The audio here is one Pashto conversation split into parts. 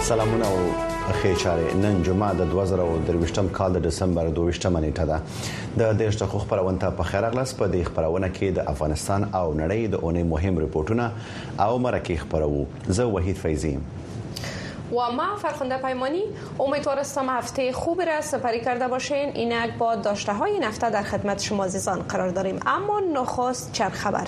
سلامونه او ښه چارې. نن جمعه د 2023م کال د دسمبر 22مه نیټه ده. د دیش د خبرونه ته په خیر اغلاس په دې خبرونه کې د افغانستان او نړۍ د اونۍ مهم ریپورتونه او مرکه خبرو. زه وحید فیضی و ما فرخنده پیمانی. امیدوار هستم هفته خوبی را سپری کرده باشین. اینک با داشته های این هفته در خدمت شما عزیزان قرار داریم، اما نخست چند خبر.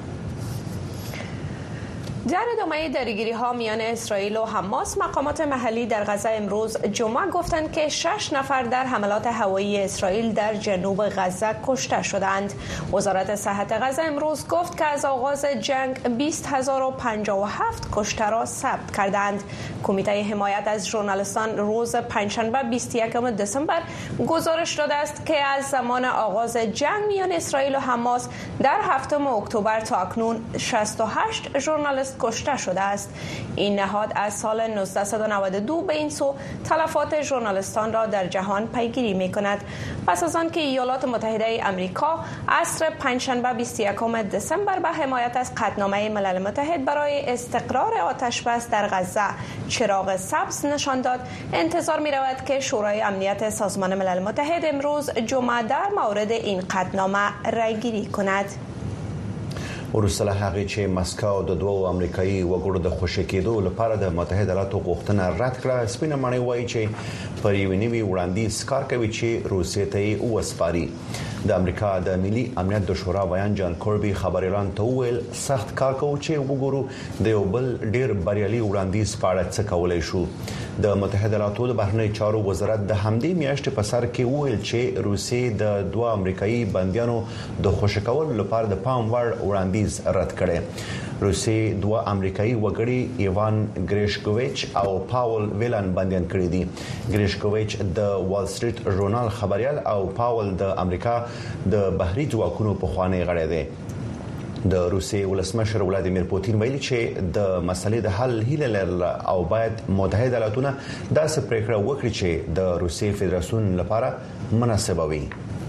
در ادامه درگیری ها میان اسرائیل و حماس، مقامات محلی در غزه امروز جمعه گفتند که 6 نفر در حملات هوایی اسرائیل در جنوب غزه کشته شدند. وزارت صحت غزه امروز گفت که از آغاز جنگ 20057 کشته را ثبت کردند. کمیته حمایت از ژورنالیستان روز پنجشنبه 21 دسامبر گزارش داده است که از زمان آغاز جنگ میان اسرائیل و حماس در 7 اکتبر تا اکنون 68 ژورنالیست کشته شده است. این نهاد از سال 1992 به این سو تلفات ژورنالیستان را در جهان پیگیری می‌کند. پس از آن که ایالات متحده آمریکا عصر پنجشنبه 21 دسامبر به حمایت از قطعنامه ملل متحد برای استقرار آتش‌بس در غزه چراغ سبز نشان داد، انتظار می‌رود که شورای امنیت سازمان ملل متحد امروز جمعه در مورد این قطعنامه رأی‌گیری کند. ورسره هغه چې مسکو د دوه امریکایي وګړو د خوشی کېدو لپاره د متحده ایالاتو غوښتنه رد کړه. سپینه مړی وایي چې پر یو نیوي وړاندیز کار کوي چې روسیې ته وسپاري. د امریکا د ملي امنیت د شورا بیان جان کوربي خبريالان ته ویل سخت کار کوي چې وګورو د یو بل ډیر بریالي وړاندیز په اړه څه کولای شو. د متحده ایالاتو د بهرنی چارو وزارت د همدې میاشتې په سر کې ویل چې روسیې د دوه امریکایي بنديانو د خوشی کولو لپاره د پام وړ وړاندیز رد کړي. روسي دوه امریکایي وګړي ایوان ګریشکوویچ او پاول ویلان بنديان کړي دي. ګریشکوویچ د وال سټریټ ژورنال خبريال او پاول د امریکا د بهري ځواکونو په خوانې غړي دي. د روسي ولسمشر ولادیمیر پوتین ویلي چې د مسلې د حل هیله لري او باید متحده ایالاتونه داسې پریکړه وکړي چې د روسي فدراسیون لپاره مناسبه وي.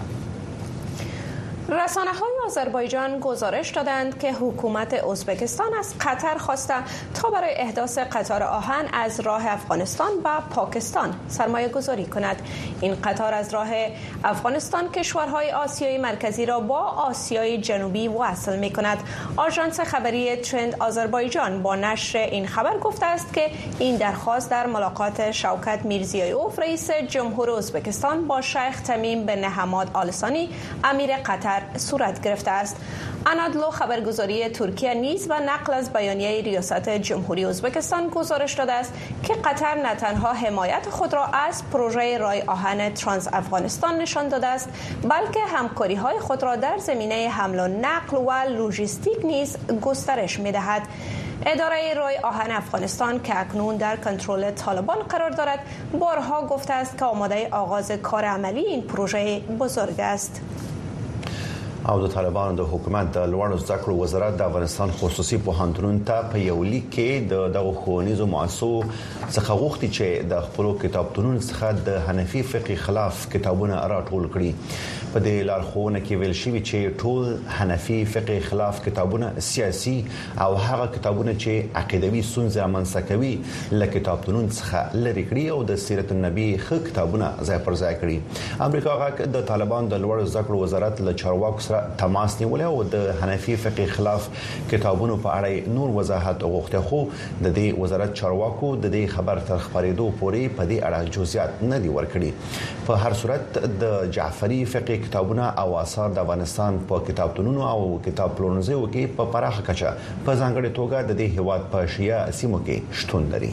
رسانه‌های آذربایجان گزارش دادند که حکومت ازبکستان از قطر خواسته تا برای احداث قطار آهن از راه افغانستان و پاکستان سرمایه گذاری کند. این قطار از راه افغانستان کشورهای آسیای مرکزی را با آسیای جنوبی وصل می کند. آژانس خبری ترند آذربایجان با نشر این خبر گفته است که این درخواست در ملاقات شوکت میرزیایوف رئیس جمهور ازبکستان با شیخ تمیم بن حماد آل ثانی امیر قطر صورت گرفته است. انادلو خبرگزاری ترکیه نیز و نقل از بیانیه ریاست جمهوری ازبکستان گزارش داده است که قطر نه تنها حمایت خود را از پروژه راه آهن ترانس افغانستان نشان داده است، بلکه همکاری‌های خود را در زمینه حمل و نقل و لوجستیک نیز گسترش می‌دهد. اداره راه آهن افغانستان که اکنون در کنترل طالبان قرار دارد، بارها گفته است که آماده آغاز کار عملی این پروژه بزرگ است. او د طالبانو د حکومت د لوړو زده کړو وزارت د افغانستان خصوصي پوهنتونونو ته په یو لیک کې د ښوونیزو مؤسسو څخه غوښتي چې د خپلو کتابتونونو څخه د حنفي فقه خلاف کتابونه راټول کړي. په دې لارښوونه کې ویل شوی چې ټول حنفي فقه خلاف کتابونه سیاسي او هغه کتابونه چې عقیدوي ستونزې رامنځته کوي له کتابتونونو څخه لرې کړي او د سیرت النبی ښه کتابونه ځای پر ځای کړي. امریکا غاک د طالبان د لوړو زده کړو وزارت له چارواکو سره تماس نیولې او د حنفي فقه خلاف کتابونو په اړه نور وضاحت غوښته، خو د دې وزارت چارواکو د دې خبر تر خبرېدو پورې په دې اړه جزئیات نه دي ورکړي. په هر صورت د جعفری فقه کتابونه او آثار د افغانستان په کتابتونونو او کتاب پلورنځیو کې په پراخه کچه په ځانګړي توګه د دې هیواد په شیعه سیمو کې شتون لري.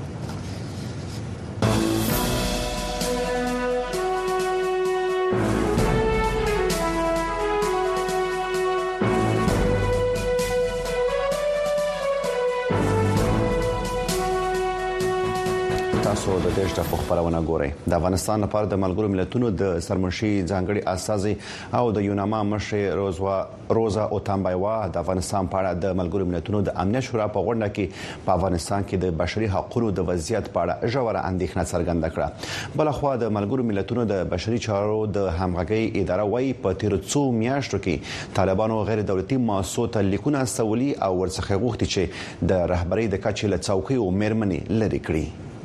د دیش د خبرونه ګوري. د افغانستان لپاره د ملګرو ملتونو د سرمنشي ځانګړي اساسي او د یوناما مشر روزا اوتامبایوا د افغانستان په اړه د ملګرو ملتونو د امنیت شورا په غونډه کې په افغانستان کې د بشري حقوقو د وضعیت په اړه ژوره اندېښنه څرګنده کړه. بلخوا د ملګرو ملتونو د بشري چارو د همغږي اداره وايي په تیر څو میاشتو کې طالبانو غیر دولتي مؤسسو ته لیکونه سولي او ورڅخه غوښتي چې د رهبرۍ د کچې له څوکۍ او مېرمنې لري کړي.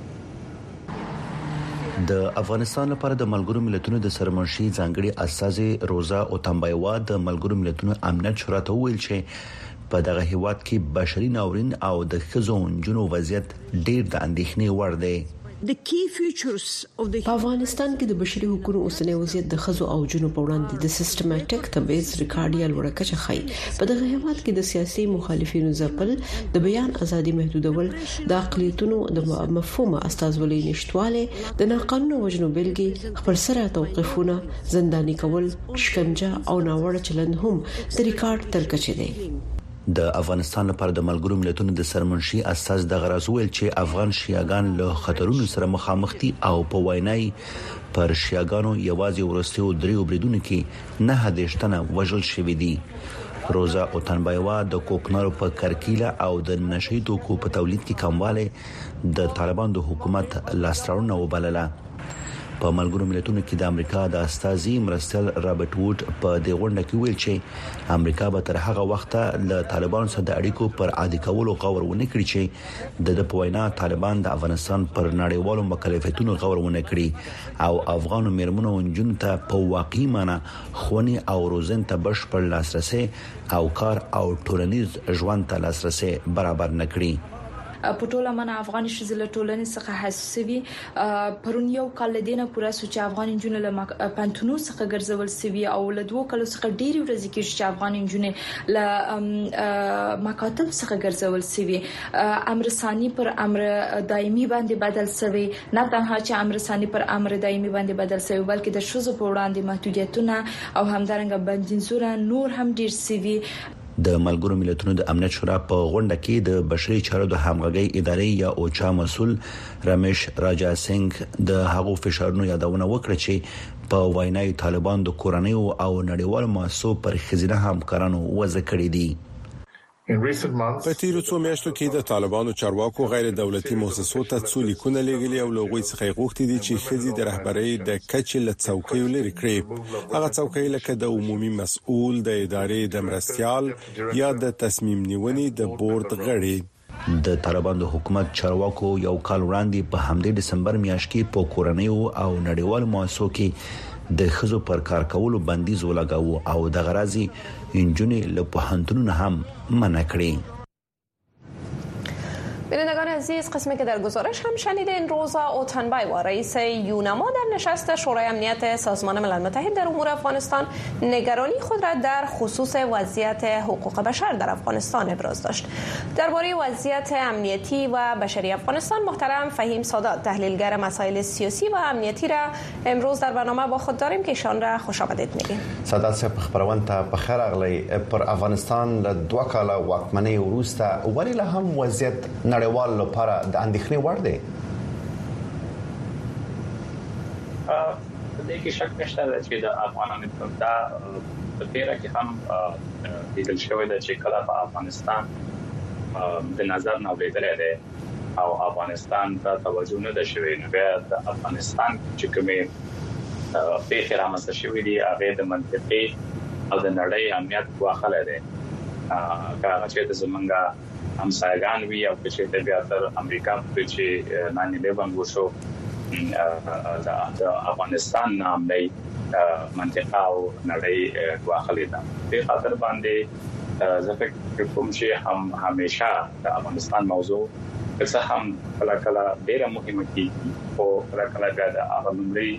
د افغانستان لپاره د ملګرو ملتونو د سرمنشي ځانګړي استاذ روزا اوتانبایوا د ملګرو ملتونو امنیت شورا ته ویل چې په دغه هیواد کې بشري ناورین او د ښځو جنو وضعیت ډیر د اندېښنې وړ دی. په افغانستان کې د بشري حقوقو اوسنی وضعیت د ښځو او جنو په وړاندې د سیستماتیک تبعیض ریکارډ یا لوړه کچه ښيي. په دغه هیواد کې د سیاسي مخالفینو ځپل، د بیان ازادي محدودول، د اقلیتونو د مفهوم استازولۍ نشټواله، د ناقانونه وژنو بیلګې، خپل سره توقيفونه، زنداني کول، شکنجه او ناوړه چلند هم د ریکارډ تر کچې دي. د افغانستان لپاره د ملګرو ملتونو د سرمنشي اساس د غرض ویل چې افغان شیعاګان له خطرونو سره مخامخ دي او په وینای پر شیعاګانو یوازې ورستیو دریو بریدونو کې 9 تنه وژل شوی دي. روزا اوتانبایوا د کوکنارو په کرکیله او د نشئی توکو په تولید کې کمواله د طالبان د حکومت لاستراونه وبلله. په ملګرو ملتونو کې د امریکا د استازي مرستل رابرټ ووډ په دې غونډه کې ویل چې امریکا به تر هغه وخته له طالبانو سره د اړیکو پر عادي کولو غور ونه کړي چې د پوینا طالبان د افغانستان پر نړیوالو مکلفیتونو غور ونه کړي او افغان میرمنو جنونو ته په واقعي معنی خونی او روزن ته بشپړ لاسرسي او کار او ټولنیز ژوند ته لاسرسي برابر نکړي. په ټوله من افغان شزله ټولنې څخه حساسوي. پرون یو کال لدینه پورا سوچ افغان جنونه له پانتونو څخه ګرځول سوي او له 2 کلو څخه ډیری ورځې کې چې افغان جنونه له مکاتب څخه ګرځول سوي. امر ثاني پر امر دایمي باندې بدل سوي. نه تنها چې امر ثاني پر امر دایمي باندې بدل سوي بلکې د شوزو په وړاندې محدودیتونه او همدارنګه بندیزونه نور هم ډیر سوي. د ملګرو ملتونو د امنیت شورا په غونډه کې د بشري چارو د همغږي ادارې یا اوچا مسول رمیش راجا سنگ د هغو فشارونو یادونه وکړه چې په وینای طالبان د کورنۍ او نړیوال مؤسسو پر خزینه همکارانو وضع کړې دي. په تیرو څو میاشتو کې د طالبانو چارواکو غیر دولتي مؤسسو ته څو لیکونه لېږلي او لوغوي څخه غوښتي دي چې خزي د رهبرۍ د کچې له څوکۍ لري کړي. هغه څوکۍ لکه د عمومي مسؤل، د ادارې د مرستيال یا د تصمیم نیونې د بورډ غړي. د طالبان د حکومت چارواکو یو کال وړاندې په همدې دسمبر میاشت کې په کورنۍ او نړیوال مؤسسو کې د خزو پر کار کولو بندیز ولګاوه او د غرازي انجونې له پوهنتونونو هم منع کړې. بینندگان عزیز، قسمی که در گزارش هم شنیدین، روزا اوتانبایوا رئیس یونما در نشست شورای امنیت سازمان ملل متحد در امور افغانستان نگرانی خود را در خصوص وضعیت حقوق بشر در افغانستان ابراز داشت. درباره وضعیت امنیتی و بشری افغانستان محترم فهیم سادات، تحلیلگر مسائل سیاسی و امنیتی را امروز در برنامه با خود داریم که ایشان را خوش آمدید میگیم. سادات صاحب خبرونه ته په خیر اغلی پر افغانستان له 2 کاله واکمنۍ وروسته ولی له هم وضعیت نړیوال لپاره د اندېښنې وړ دی. د دې کې شک نشته چې د افغانانو په تیره کې هم د شوې د چې کله په افغانستان د نظر نه ولیدل دي او افغانستان ته توجه نه ده شوې. نو بیا د افغانستان چې کومه په خرامسته شوې دي هغه د منطقي او د نړۍ امنیت واخله دي. هغه چې د زمونږه همسایگان وی او چې د بیا تر امریکا په چې 9/11 وشو د افغانستان نامي منطقه او نړۍ واخلې ده. په خاطر باندې زه فکر کوم چې هم همیشه د افغانستان موضوع څه هم کله ډیره مهمه کیږي او کله بیا د عواملي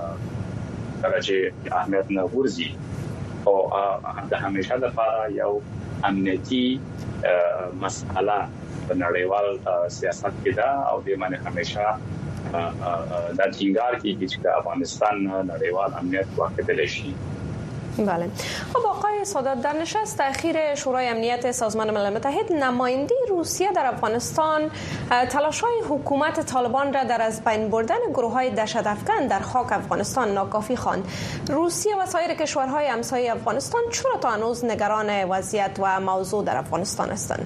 درجه اهمیت نه ورزي او د همیشه لپاره یو امنیتي مسأله په نړیوال سیاست کې ده او د معنی همیشه د ټینګار کې چې د افغانستان نړیوال امنیت واقع شي. بله. خب آقای سادات، در نشست اخیر شورای امنیت سازمان ملل متحد نماینده روسیه در افغانستان تلاش‌های حکومت طالبان را در از بین بردن گروه‌های دهشت‌افکن در خاک افغانستان ناکافی خواند. روسیه و سایر کشورهای همسایه افغانستان چرا تا هنوز نگران وضعیت و موضوع در افغانستان هستند؟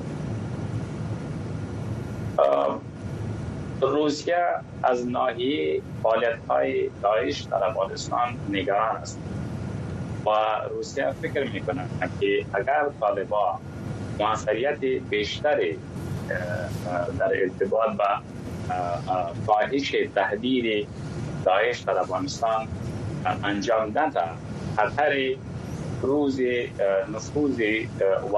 روسیه از ناحیه فعالیت‌های داعش در افغانستان نگران است. و روسیه فکر میکنه که اگر طالبان موثریت بیشتری در ارتباط با کاهش تهدید داعش در افغانستان انجام داده خطر روز نفوذ و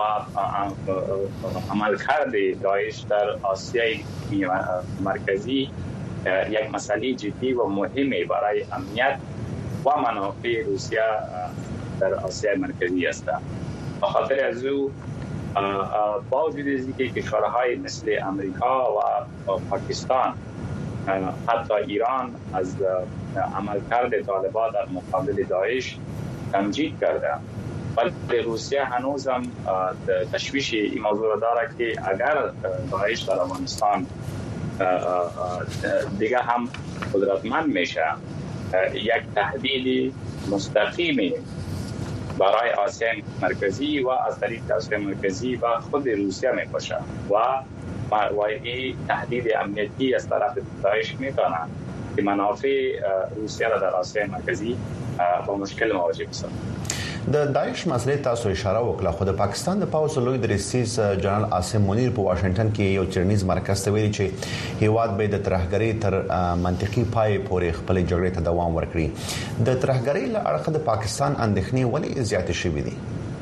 عملکرد داعش در آسیای مرکزی یک مسئله جدی و مهمی برای امنیت و منافع روسیه در آسیای مرکزی است. به خاطر از او با وجود اینکه کشورهای مثل امریکا و پاکستان حتی ایران از عملکرد طالبان در مقابل داعش تمجید کرده، ولی روسیه هنوز هم تشویش این موضوع داره که اگر داعش در افغانستان دیگه هم قدرتمند میشه یک تهدید مستقیم برای آسیای مرکزی و از طریق آسیای مرکزی و خود روسیه میباشه و این تهدید امنیتی از طرف داعش میتونه که منافع روسیه را در آسیای مرکزی با مشکل مواجه بسازه. د داعش مسلې تاسو اشاره وکړه، خو د پاکستان د پاوځ لوی درسیز جنرال عاصم منیر په واشنگټن کې یو چرنیز مرکز ته ویلي چې هیواد به د ترهګرۍ تر منطقي پای پورې خپل جګړې ته دوام ورکړي. د ترهګرۍ له اړخه د پاکستان اندېښنې ولې زیاتې شوې دي؟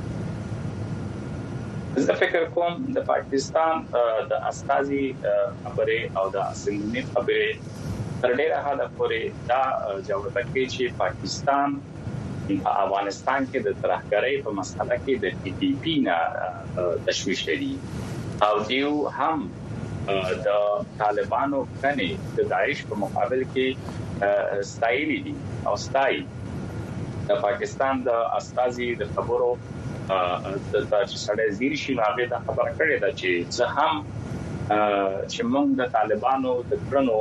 زه فکر کوم د پاکستان د استازي خبرې او د عاصم منیر خبرې تر ډیره حده پورې دا جواب کوي چې پاکستان په افغانستان کې د ترهګرۍ په مسله کې د پی ټی پی نه تشویش لري او دیو هم د طالبانو کني د داعش په مقابل کې ستایلی دي او ستای د پاکستان د استازي د خبرو د سړی زیر شي هغه د خبر کړی دا چې زه هم چې موږ د طالبانو د کړنو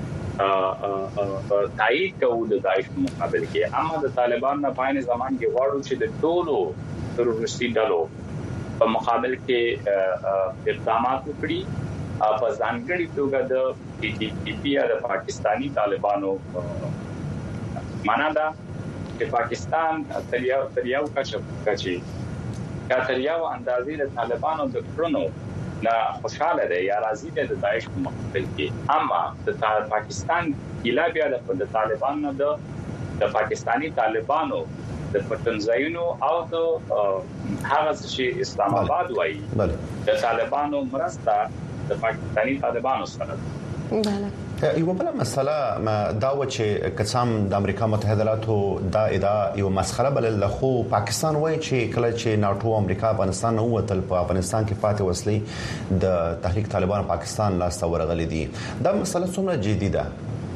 تایید کوو د داعش په مقابل کې، اما د طالبان نه په زمان کې غواړو چې د ټولو تروریستي ډلو په مقابل کې اقدامات وکړي په ځانګړي توګه د پی ټی پی یا د پاکستانی طالبانو معنا دا چې پاکستان تر یو کچي تر یو اندازې د طالبانو د کړنو نه خوشاله ده یا راضي ده د داعش په مقابل کې، اما د پاکستان کله بیا د طالبان نه د پاکستانی طالبانو د پټنځایونو او د هغه چې اسلام آباد وایي د طالبانو مرسته د پاکستانی طالبانو سره. بله. یو بل مسله دا و چې قسم د امریکا متحده ایالاتو دا ادعا یو مسخره بلل، خو پاکستان وایي چې کله چې ناتو امریکا افغانستان نه وتل په افغانستان کې پاتې وسلې د تحریک طالبان پاکستان لاسته ورغلي دي. دا مسله څومره جدي ده؟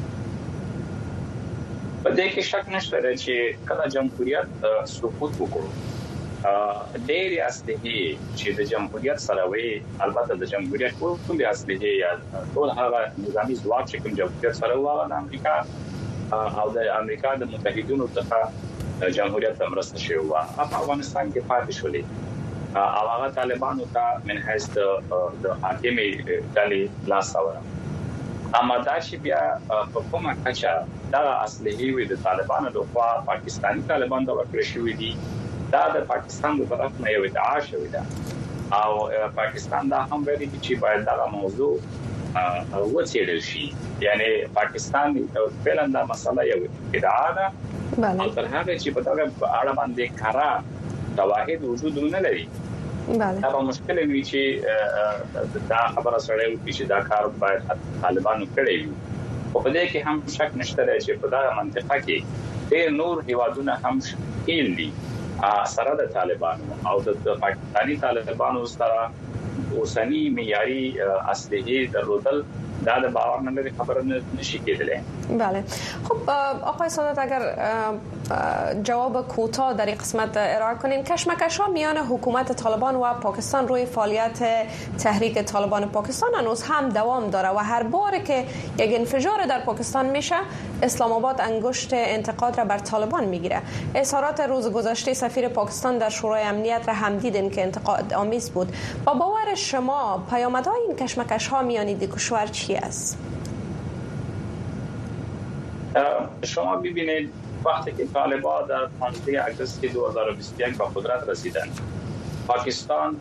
په دې کې شک نشته چې کله جمهوریت سقوط وکړ ډېری اسلحې چې د جمهوریت سره وي، البته د جمهوریت ټول اسلحې یا ټول هغه نظامی ځواک چې کوم جمهوریت سره و د امریکا او د امریکا د متحدینو څخه جمهوریت مرسته شوی و په افغانستان کې پاتې شولې او هغه طالبانو ته من حیث د حاکمي ډلې لاس راوړل. اما دا چې بیا په کومه کچه دا اسلحې وي د طالبانو لخوا پاکستاني طالبان ته ورکړل شوې دي، دا د پاکستان د طرف نه یو ادعا شوې ده او پاکستان دا هم ویلي چې باید دا موضوع وڅېړل شي، یعنی پاکستان فعلا دا مسله یو ادعا ده او تر هغه چې په دغه اړه باندې کارا تواهید وجود نه لري. دا به مشکل وي چې دا خبره سره وي چې دا کار باید طالبانو کړی وي. په دې کې هم شک نشته چې په دا منطقه کې ډېر نور هیوادونه هم شامل دي سره د طالبانو او د پاکستانی طالبانو سره اوسنی معیاري اسلحې درلودل دا د باور نه لري خبره نشي کېدلی. بله. خب آقای سادات اگر جواب کوتاه در این قسمت ارائه کنین، کشمکش‌ها میان حکومت طالبان و پاکستان روی فعالیت تحریک طالبان پاکستان هنوز هم دوام داره و هر بار که یک انفجار در پاکستان میشه اسلام آباد انگشت انتقاد را بر طالبان میگیره. اظهارات روز گذشته سفیر پاکستان در شورای امنیت را هم دیدین که انتقاد آمیز بود. با باور شما پیامدهای این کشمکش‌ها میان دو کشور چی است؟ شما ببینید وقتی که طالبان در 15 آگوست 2021 به قدرت رسیدند، پاکستان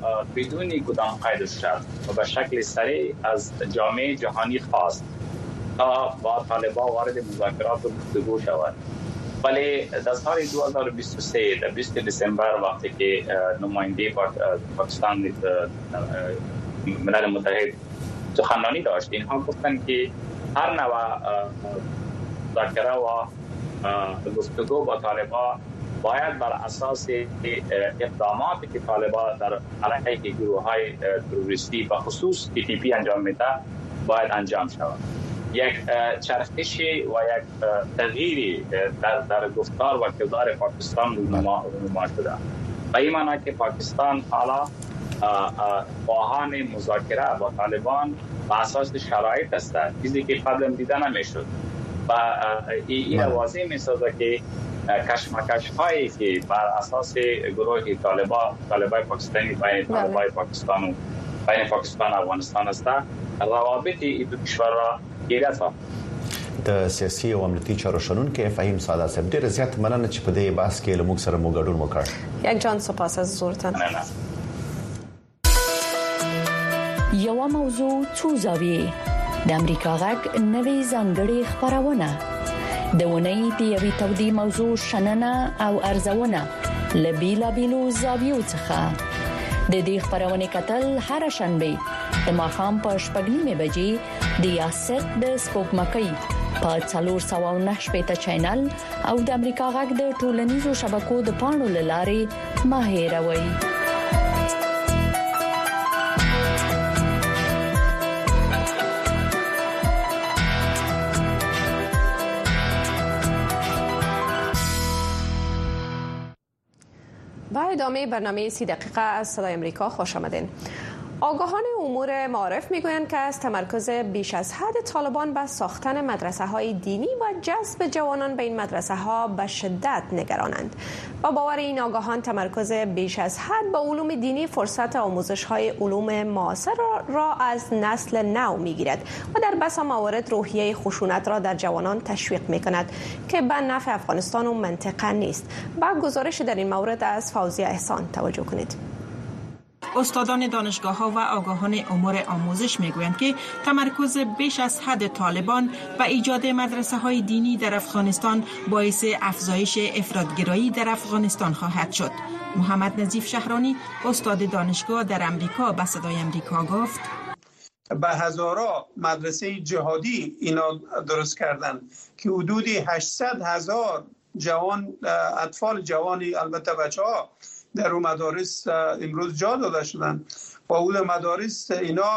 بدون کدام قید و شرط و به شکل سریع از جامعه جهانی خواست تا با طالبان وارد مذاکرات و گفتگو شود. ولی در سال 2023 در 20 دسامبر وقتی که نماینده پاکستان ملل متحد سخنرانی داشت، اینها گفتن که هر نوع مذاکره و گفتگو با طالبان باید بر اساس اقداماتی که طالبان در علیه گروه‌های تروریستی و خصوص TTP انجام میده باید انجام شود. یک چرخشی و یک تغییری در گفتار و کردار پاکستان نما شده. و این معنی که پاکستان حالا خواهان مذاکره با طالبان بر اساس شرایط است، چیزی که قبلا دیده نمیشد. و این واضح می‌سازه که کشمکش هایی که بر اساس گروه طالبان پاکستانی بین طالبان پاکستان و بین پاکستان و افغانستان است، روابط این دو کشور را گیرد. د سیاسي او امنیتي چارو شنونکو فهیم ساده صاحب ډیر زیات مننه چې په دې بحث کې له موږ سره مو ګډون وکړ. یک جان سپاس از حضورتان. یو موضوع څو زاویې د امریکا غږ نوې ځانګړې خبرونه د ونې د یوې تودې موضوع شننه او ارزونه لبیلا بیلو زاویو څخه د دې خبرونه کتل هر شنبه د ماښام په 8:30 بجې د یاسر د سپوږمکۍ په 409 چینل او د امریکا غږ د ټولنیزو شبکو د پاڼو لارې ماهیروي. با ادامه برنامه 30 دقیقه از صدای امریکا خوش آمدین. آگاهان امور معارف میگویند که از تمرکز بیش از حد طالبان به ساختن مدرسه‌های دینی و جذب جوانان به این مدرسه‌ها به شدت نگرانند. با باور این آگاهان تمرکز بیش از حد به علوم دینی فرصت آموزش‌های علوم معاصر را از نسل نو میگیرد و در بسا موارد روحیه خشونت را در جوانان تشویق میکند که به نفع افغانستان و منطقه نیست. با گزارش در این مورد از فوزیه احسان توجه کنید. استادان دانشگاه‌ها و آگاهان امور آموزش میگویند که تمرکز بیش از حد طالبان و ایجاد مدرسه‌های دینی در افغانستان باعث افزایش افراط‌گرایی در افغانستان خواهد شد. محمد نظیف شهرانی استاد دانشگاه در امریکا به صدای امریکا گفت: به هزارا مدرسه جهادی اینا درست کردن که حدود 800,000 جوان، اطفال جوانی، البته بچه‌ها در اون مدارس امروز جا داده شدن. با اون مدارس اینا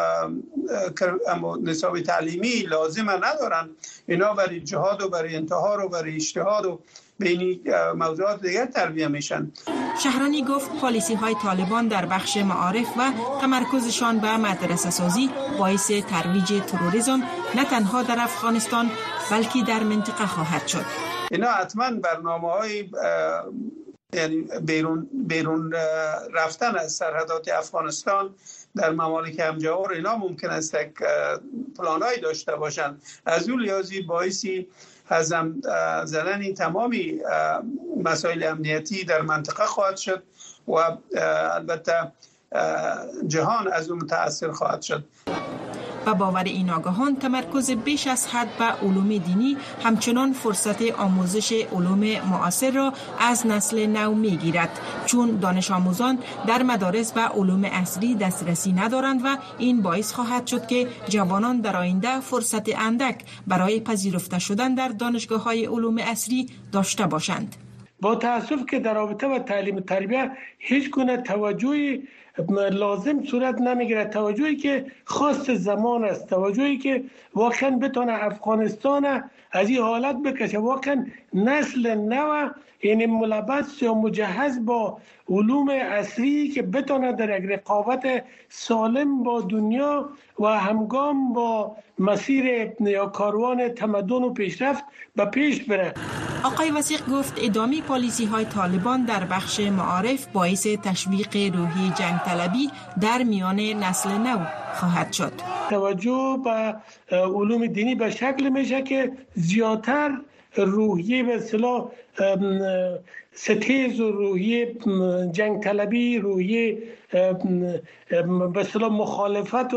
نصاب تعلیمی لازم ندارن، اینا برای جهاد و برای انتحار و برای اجتهاد و بینی موضوعات دیگر تربیه میشن. شهرانی گفت پالیسی های طالبان در بخش معارف و تمرکزشان به مدرسه سازی باعث ترویج تروریسم نه تنها در افغانستان بلکه در منطقه خواهد شد. اینا حتما برنامه‌های یعنی بیرون رفتن از سرحدات افغانستان در ممالک همجوار اینا ممکن است یک پلانایی داشته باشند. از اون لحاظی باعثی هضم زدن تمامی مسائل امنیتی در منطقه خواهد شد و البته جهان از اون متاثر خواهد شد. و باور این آگاهان تمرکز بیش از حد به علوم دینی همچنان فرصت آموزش علوم معاصر را از نسل نو میگیرد، چون دانش آموزان در مدارس به علوم عصری دسترسی ندارند و این باعث خواهد شد که جوانان در آینده فرصت اندک برای پذیرفته شدن در دانشگاه‌های علوم عصری داشته باشند. با تأسف که در رابطه با تعلیم و تربیت هیچ گونه توجهی لازم صورت نمیگیره، توجهی که خاص زمان است، توجهی که واقعا بتونه افغانستان از این حالت بکشه، واقعا نسل نو یعنی ملبس یا مجهز با علوم عصری که بتونه در یک رقابت سالم با دنیا و همگام با مسیر یا کاروان تمدن و پیشرفت به پیش بره. آقای وثیق گفت ادامه پالیسی های طالبان در بخش معارف باعث تشویق روحی جنگ طلبی در میان نسل نو خواهد شد. توجه به علوم دینی به شکل میشه که زیادتر روحیه به اصطلاح ستیز و روحیه جنگ طلبی، روحیه به اصطلاح مخالفت و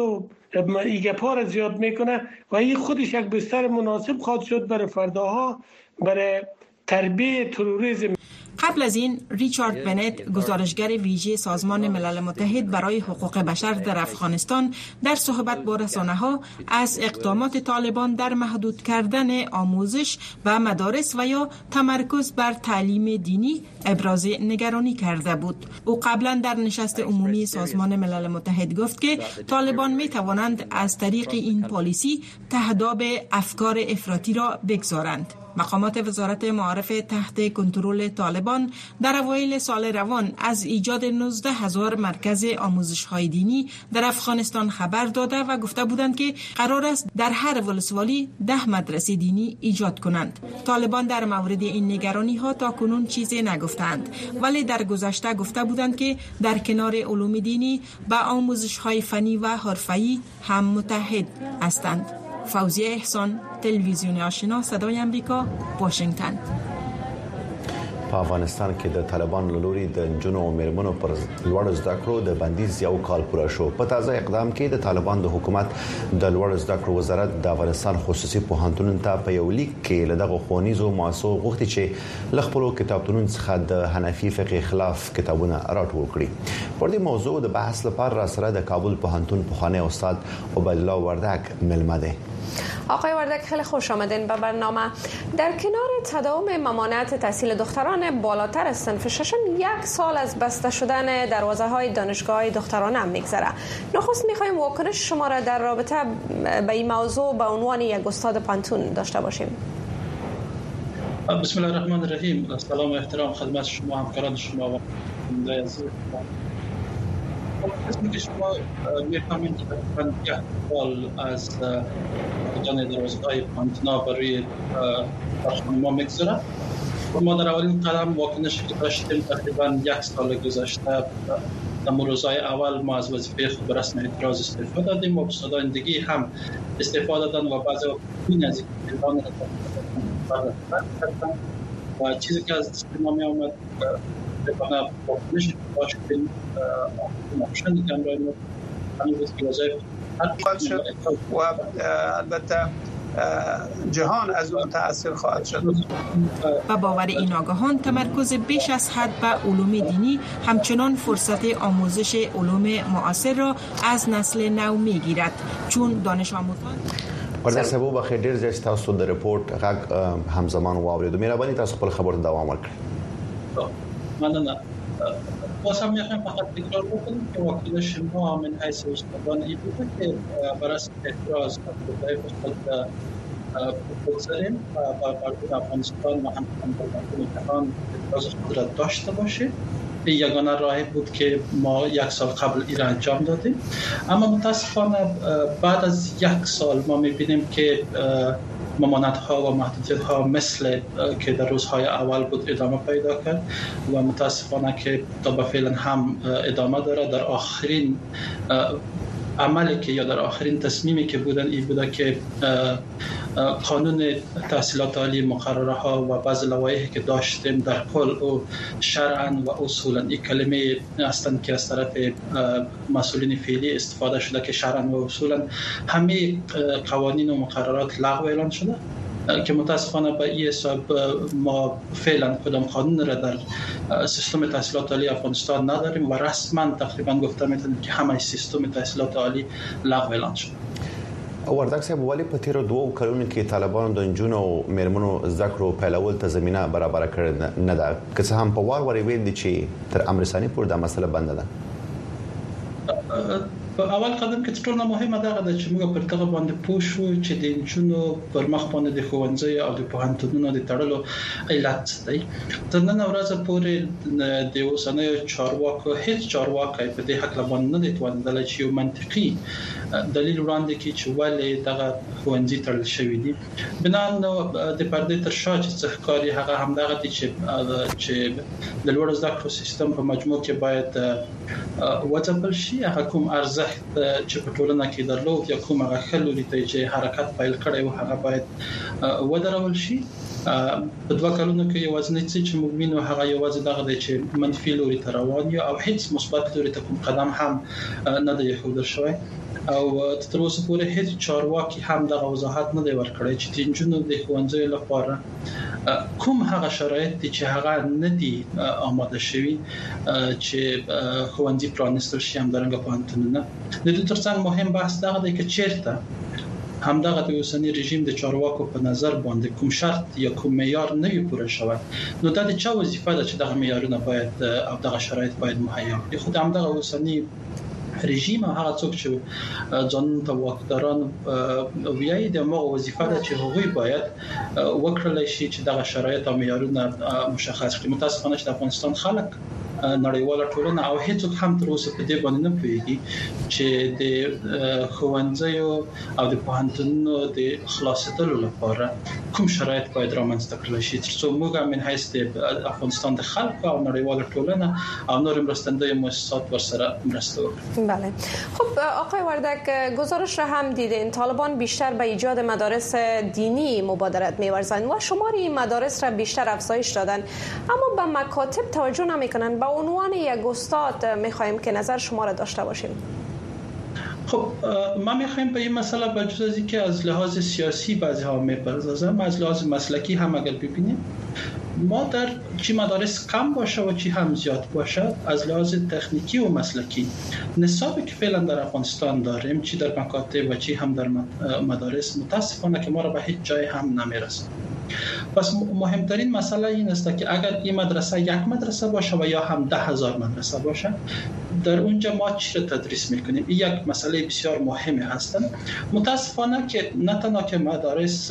ایگپا را زیاد میکنه و این خودش یک بستر مناسب خواهد شد برای فرداها برای تربیه تروریسم. قبل از این ریچارد بنت، گزارشگر ویژه سازمان ملل متحد برای حقوق بشر در افغانستان، در صحبت با رسانه‌ها از اقدامات طالبان در محدود کردن آموزش و مدارس و یا تمرکز بر تعلیم دینی ابراز نگرانی کرده بود. او قبلا در نشست عمومی سازمان ملل متحد گفت که طالبان می توانند از طریق این پالیسی تهداب افکار افراطی را بگذارند. مقامات وزارت معارف تحت کنترل طالبان در اوایل سال روان از ایجاد 19,000 مرکز آموزش‌های دینی در افغانستان خبر داده و گفته بودند که قرار است در هر ولسوالی 10 مدرسه دینی ایجاد کنند. طالبان در مورد این نگرانی‌ها تاکنون چیزی نگفتند، ولی در گذشته گفته بودند که در کنار علوم دینی با آموزش‌های فنی و حرفه‌ای هم متحد هستند. فوزیه احسان، تلویزیون آشنا، صدای امریکا، واشنگتن. په افغانستان کې د طالبان له لوري د نجونو او میرمنو پر لوړ زده کړو د بندیز یو کال پوره شو. په تازه اقدام کې د طالبان د حکومت د لوړ زده کړو وزارت د افغانستان خصوصي پوهنتونونو ته په یو لیک کې لدغه ښوونیزو مؤسسو غوښتي چې له خپل کتابتونونو څخه د حنفي فقه خلاف کتابونه راټول کړي. پر دې موضوع د بحث لپاره را سره د کابل پوهنتون پخوانی استاد عبدالله وردک ملمه ده. آقای وردک، خیلی خوش آمدین به برنامه. در کنار تداوم ممانعت تحصیل دختران بالاتر از صنف ششم، 1 سال از بسته شدن دروازه‌های دانشگاه‌های دخترانه هم می‌گذره. نخست می‌خوایم واکنش شما را در رابطه با این موضوع به عنوان یک استاد پانتون داشته باشیم. بسم الله الرحمن الرحیم. سلام و احترام خدمت شما، همکاران شما و بینندگان عزیز. اسمی که شما می‌فهمید که تقریباً 1 سال از جان دروازه‌های پانتونا برای ما می‌گذره. ما در اولین قدم واکنشی که داشتیم تقریباً 1 سال گذشته، در روزهای اول ما از وظیفه خود به رسم اعتراض استعفا دادیم و استادان دیگه هم استعفا دادن و بعضی این از این و چیزی که از دست ما می آمد بنا واکنشی داشتیم ماشین که امرای ما هنوز که وظایف و البته جهان از اون تأثیر خواهد شد. با باور این آگاهان، تمرکز بیش از حد به علوم دینی همچنان فرصت آموزش علوم معاصر را از نسل نو میگیرد، چون دانش آموزان ورته سبب بخیر ډیر ځای تاسو د رپورت غږ همزمان واوریدو. مهرباني تاسو خپل خبر ته دوام ورکړئ. مننه. باز هم میخوایم فقط تکرار بکنیم که واکنش ما من حیث استادان این بوده که بر اساس اعتراض به خود بگذاریم و مردم افغانستان و هم جهان اعتراض خود را داشته باشه. این یگانه راهی بود که ما 1 سال قبل این را انجام دادیم. اما متاسفانه بعد از 1 سال ما میبینیم که ممانعت‌ها و محدودیت‌ها مثل که در روزهای اول بود ادامه پیدا کرد و متاسفانه که تا به فعلا هم ادامه داره. در آخرین عملی که یا در آخرین تصمیمی که بودن این بوده که قانون تحصیلات عالی مقرره ها و بعض لوایحی که داشتیم در کل و شرعاً و اصولاً این کلمه هستند که از طرف مسئولین فعلی استفاده شده که شرعاً و اصولاً همه قوانین و مقررات لغو اعلان شده که متاسفانه به این حساب ما فعلا کدام قانون را در سیستم تحصیلات عالی افغانستان نداریم و رسما تقریبا گفته میتونیم که همه سیستم تحصیلات عالی لغو اعلان شده. وردک صاحب، ولی په تیر 2 کلونو کې طالبانو د نجونو او میرمنو زده کړو پیلول ته زمينه برابر کړې نه ده، که څه هم په وار ویل دي چې تر امر ثاني پورې دا مسله بنده ده. اول قدم که ټول مهمه ده چې موږ پر دغه باندې پوه شو چې د نجونو پر مخ باندې د ښوونځي او د پوهنتونونو د تړلو علت دی. تر نن ورځې پورې د اوسنیو چارواکو هیڅ چارواکي په دې حق باندې نه دی توانیدلی چې یو منطقي دلیل وړاندې کړي چې ولې دغه ښوونځي تړل شوی دي. بنا د پردې تر شا چې څه ښکاري هغه همدغه دي چې د لوړ زده کړو سیستم په مجموع کې باید وځپل شي. هغه کوم ارزښت چې په ټولنه کې درلود یا کوم هغه خلل چې حرکت پیل کړي او هغه باید ودرول شي په دوه کلونو کې یوازې چې موږ وینو هغه یوازې دغه د چې منفي لوري ته روان یو او هیڅ مثبت لوري ته کوم قدم هم نه دی ښودل شوی او تر اوسه پورې هیڅ چارواکي هم دغه وضاحت نه دی ورکړی چې د نجونو د ښوونځي لپاره کوم هغه شرایط دي چې هغه نه دي آماده شوي چې ښوونځي پرانیستل شي هم درنګ پوهنتونونه د دې ترڅنګ مهم بحث دغه دی چې چیرته همدغه د اوسنی رژیم د چارواکو په نظر باندې کوم شرط یا کوم معیار نه وي پوره شوی نو دا د چا وظیفه ده چې دغه معیارونه باید او دغه شرایط باید مهیا کړي خو همدغه اوسنی رژیم هغه څوک چې ځان ته واکداران ویایي د موږ وظیفه ده چې هغوی باید وکړل شي چې دغه شرایط او معیارونه مشخص کړي متاسفانه چې د افغانستان خلک نړیواله ټولنه او هیڅوک هم تر اوسه په دې باندې نه پوهیږي چې د ښوونځیو او د پوهنتونونو د خلاصېدلو لپاره کوم شرایط باید رامنځته کړل شي ترڅو موږ من حیث د افغانستان د خلکو او نړیواله ټولنه او نور مرستندوی مؤسسات ورسره مرسته وکړي. بله خب آقای وردک گزارش را هم دیدین طالبان بیشتر به ایجاد مدارس دینی مبادرت می‌ورزند و شمار این مدارس را بیشتر افزایش دادند اما به مکاتب توجه نمی‌کنند. به عنوان یک استاد می‌خوایم که نظر شما را داشته باشیم. خب ما می‌خوایم به این مسئله بجز از اینکه از لحاظ سیاسی بعضی ها می‌پردازیم از لحاظ مسلکی هم اگر ببینیم ما در چی مدارس کم باشه و چی هم زیاد باشه از لحاظ تکنیکی و مسلکی نصابی که فعلا در افغانستان داریم چی در مکاتب و چی هم در مدارس متاسفانه که ما را به هیچ جای هم نمیرسه. پس مهمترین مسئله این است که اگر این مدرسه یک مدرسه باشه و یا هم 10,000 مدرسه باشه در اونجا ما چی را تدریس میکنیم این یک مسئله بسیار مهمی هستند. متاسفانه که نه تنها که مدارس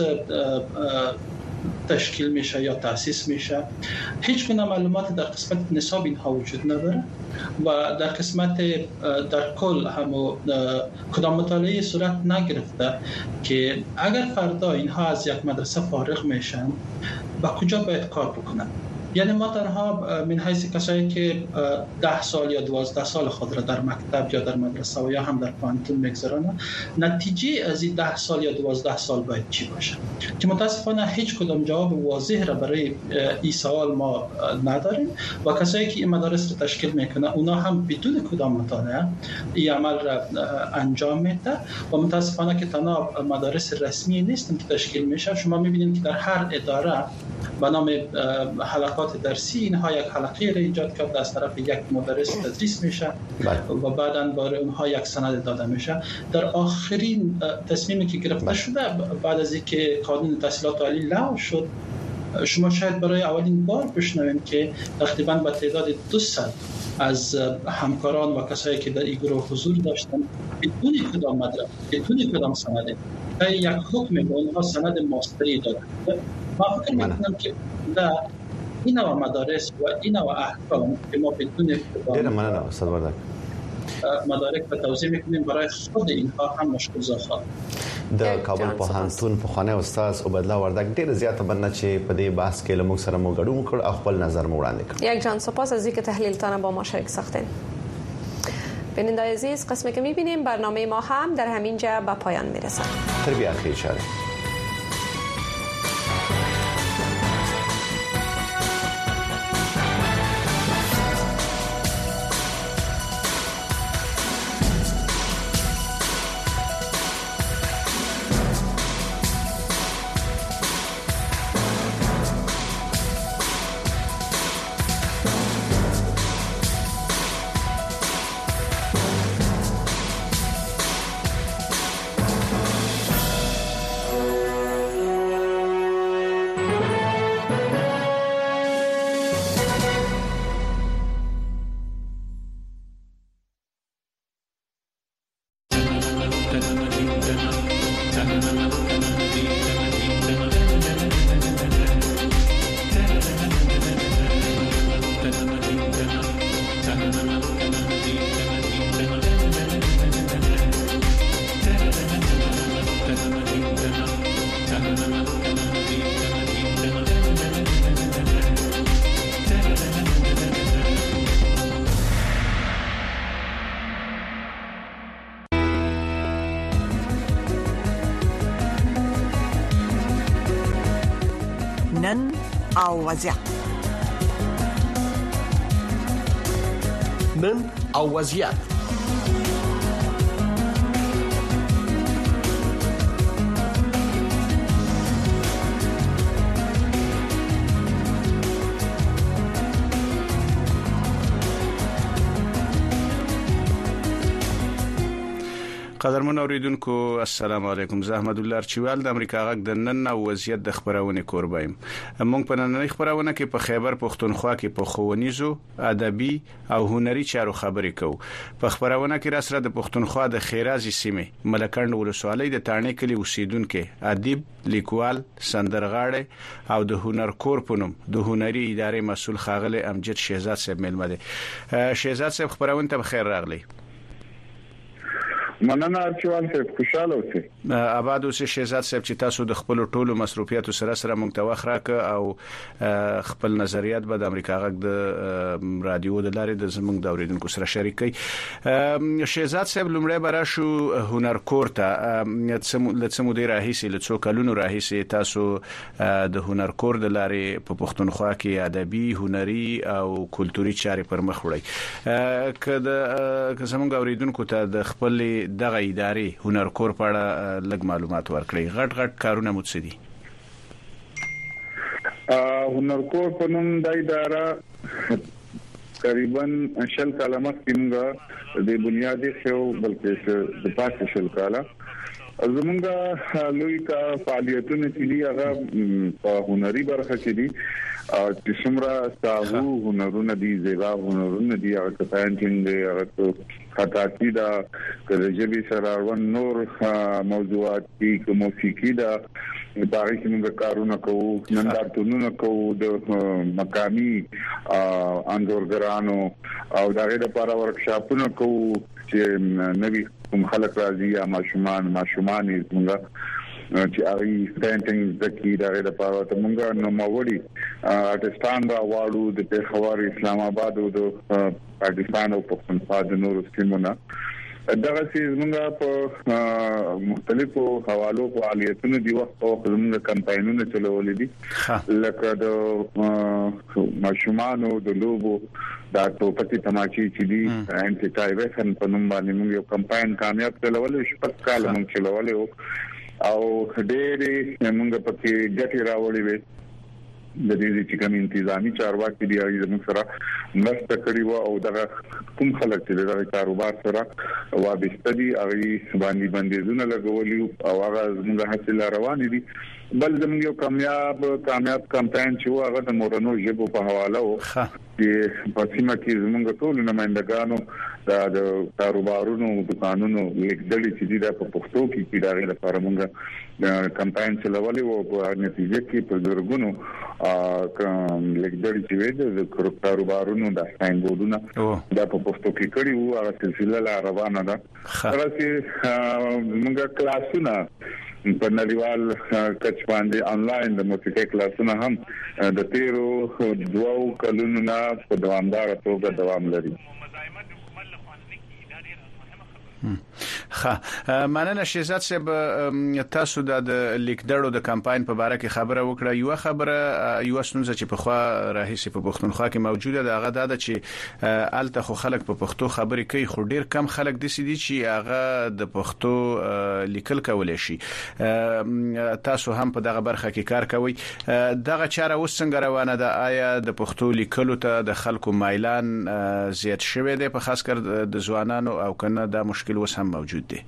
تشکیل میشه یا تأسیس میشه هیچ گونه معلومات در قسمت نصاب اینها وجود نداره و در قسمت در کل هم کدام مطالعه صورت نگرفته که اگر فردا اینها از یک مدرسه فارغ میشن با کجا باید کار بکنن. یعنی ما تنها من حیث کسایی که 10 سال یا 12 سال خود را در مکتب یا در مدرسه و یا هم در پوهنتون میگذرانند نتیجه از این 10 سال یا 12 سال باید چی باشه که متاسفانه هیچ کدام جواب واضح را برای این سوال ما نداریم و کسایی که این مدارس را تشکیل میکنه اونا هم بدون کدام مطالعه این عمل را انجام میده و متاسفانه که تنها مدارس رسمی نیستن که تشکیل میشه. شما میبینید که در هر اداره به نام حلقات درسی اینها یک حلقه را ایجاد کرده از طرف یک مدرس تدریس میشه و بعداً برای اونها یک سند داده میشه. در آخرین تصمیمی که گرفته شده بعد از اینکه قانون تحصیلات عالی لغو شد شما شاید برای اولین بار بشنوید که تقریباً به تعداد 200 از همکاران و کسایی که در این گروه حضور داشتن بدون کدام مدرک بدون کدام سند یک حکم به اونها سند ماستری دادن. ما فکر میکنم که در این نوع مدارس و این نوع احکام که ما بدون مدارک به توضیح میکنیم برای خود اینها هم مشکل زاخت. د کابل پوهنتون پخوانی استاد عبیدالله وردک ډیر زیاته بنه چې په دې بحث کې لمو سره مو ګډون کړ او خپل نظر مو وړاندې کړ. یک جان سپاس از اینکه تحلیلتان با ما شریک ساختین. بیننده عزیز قسمی که میبینیم برنامه ما هم در همین جا به پایان میرسد. تربیت خیر شد. او وضعیت. نن او وضعیت. قدرمن اوریدونکو السلام علیکم. زه احمد الله چوال د امریکا غږ د نن او وضعیت د خبرونه کوربایم. موږ په نننۍ خبرونه کې په خیبر پښتونخوا کې په ښوونیزو، ادبي او هنري چارو خبرې کوو. په خبرونه کې را سره د پښتونخوا د خیرازي سیمه ملکند ولسوالۍ د تانې کلی اوسیدونکو ادیب، لیکوال، سندرغاړی او د هنر کور په نوم د هنري ادارې مسول خاغله امجد شهزاد صاحب ملمه دي. شهزاد صاحب خبرونه ته بخیر راغلی. مننه ارچوال ته خوشاله اوسئ. آباد اوسئ شهزاد صاحب چې تاسو د خپل ټولو مصروفیاتو سره موږ ته وخت راک او خپل نظریات به د امریکا غږ د رادیو د لارې د زموږ د اوریدونکو سره شریکي. شهزاد صاحب لومړی براشو هنر کور ته لڅمو دی راهیسي لڅو کلونو راهیسي تاسو د هنر کور د لارې په پښتونخوا کې ادبي، هنري او کلتوري چارې پر مخ وړي. که زموږ اوریدونکو ته د خپل دغه ادارې هنر کور په اړه لږ معلومات ورکړئ. غټ کارونه مو څه دي؟ هنر کور په نوم د اداره تقریبا 10 کاله مخکې موږ د بنیادي شو بلکې د پاتې شل کاله زمونږه لوی کا فعالیتونه چې دی هغه په هنري برخه کې دي چې څومره تاسو هنرونه دي، زیبا هنرونه دي، هغه پینټینګ دی، هغه خطاطی دا، کلهجبي سره ون نور موضوعات دي، موسیقي دا، باغی کې موږ کارونه کوو، نندارتونونه کوو د مقامي انځورګرانو او دغه لپاره ورکشاپونه کوو چې نوی کوم خلک راځي یا ماشومان موږ چې اړي پینټینګ دکی دغه لپاره ته موږ نو ماوړي آرټستان را واړو د پیښور، اسلام آباد او د پاکستان او پښتونخوا د نورو سیمونو دغه سیز موږ په مختلفو حوالو فعالیتونو دی وخت او موږ کمپاینونه چلولې دي لکه د ماشومانو د لوبو دا ټوپکې تماچې چې دي انټي ټایویشن په نوم باندې موږ یو کمپاین کامیاب کړولو شپږ کال موږ چلولو او ډېرې موږ پکې ګټې راوړې وې. د دې چې کوم انتظامی چارواکي دی هغه زموږ سره مرسته کړې و او دغه کوم خلک چې دغه کاروبار سره وابسته دي هغه باندې بندیزونه لګولي او هغه زموږ حاصل روان دي. بل زموږ یو کامیاب کمپاین چې هغه د مورنو ژبو په حواله و چې په سیمه کې زموږ ټول نمائندګانو د کاروبارونو دکانونو لیکدلې چې د پښتو کې دغه لپاره موږ کمپاین چلولې او په نتیجه کې په زرګونو لیکدلې چې د کاروبارونو د ساين بورډونه د پښتو کې کړي وو هغه سلسله لا روانه ده. هغه چې موږ کلاسونه په نړیوال کچ باندې انلاین د موسیقي کلاسونه هم د 13 کلونو نه په دوامدار توګه دوام لري. مننه شهزاد صاحب. تاسو د لیکدړو د کمپاین په اړه کې خبره وکړه. یو ستونزه چې په خوا راهیسي په پښتونخوا کې موجوده ده هغه دا چې الته خو خلک په پښتو خبرې کوي خو ډیر کم خلک دي چې هغه د پښتو لیکل کولای شي. تاسو هم په دغه برخه کې کار کوئ. دغه چاره اوس څنګه روانه ده؟ آیا د پښتو لیکلو ته د خلکو مایلان زیات شوی دی په خاص کر د ځوانانو او کنه دا مشکل وس هم موجود دی؟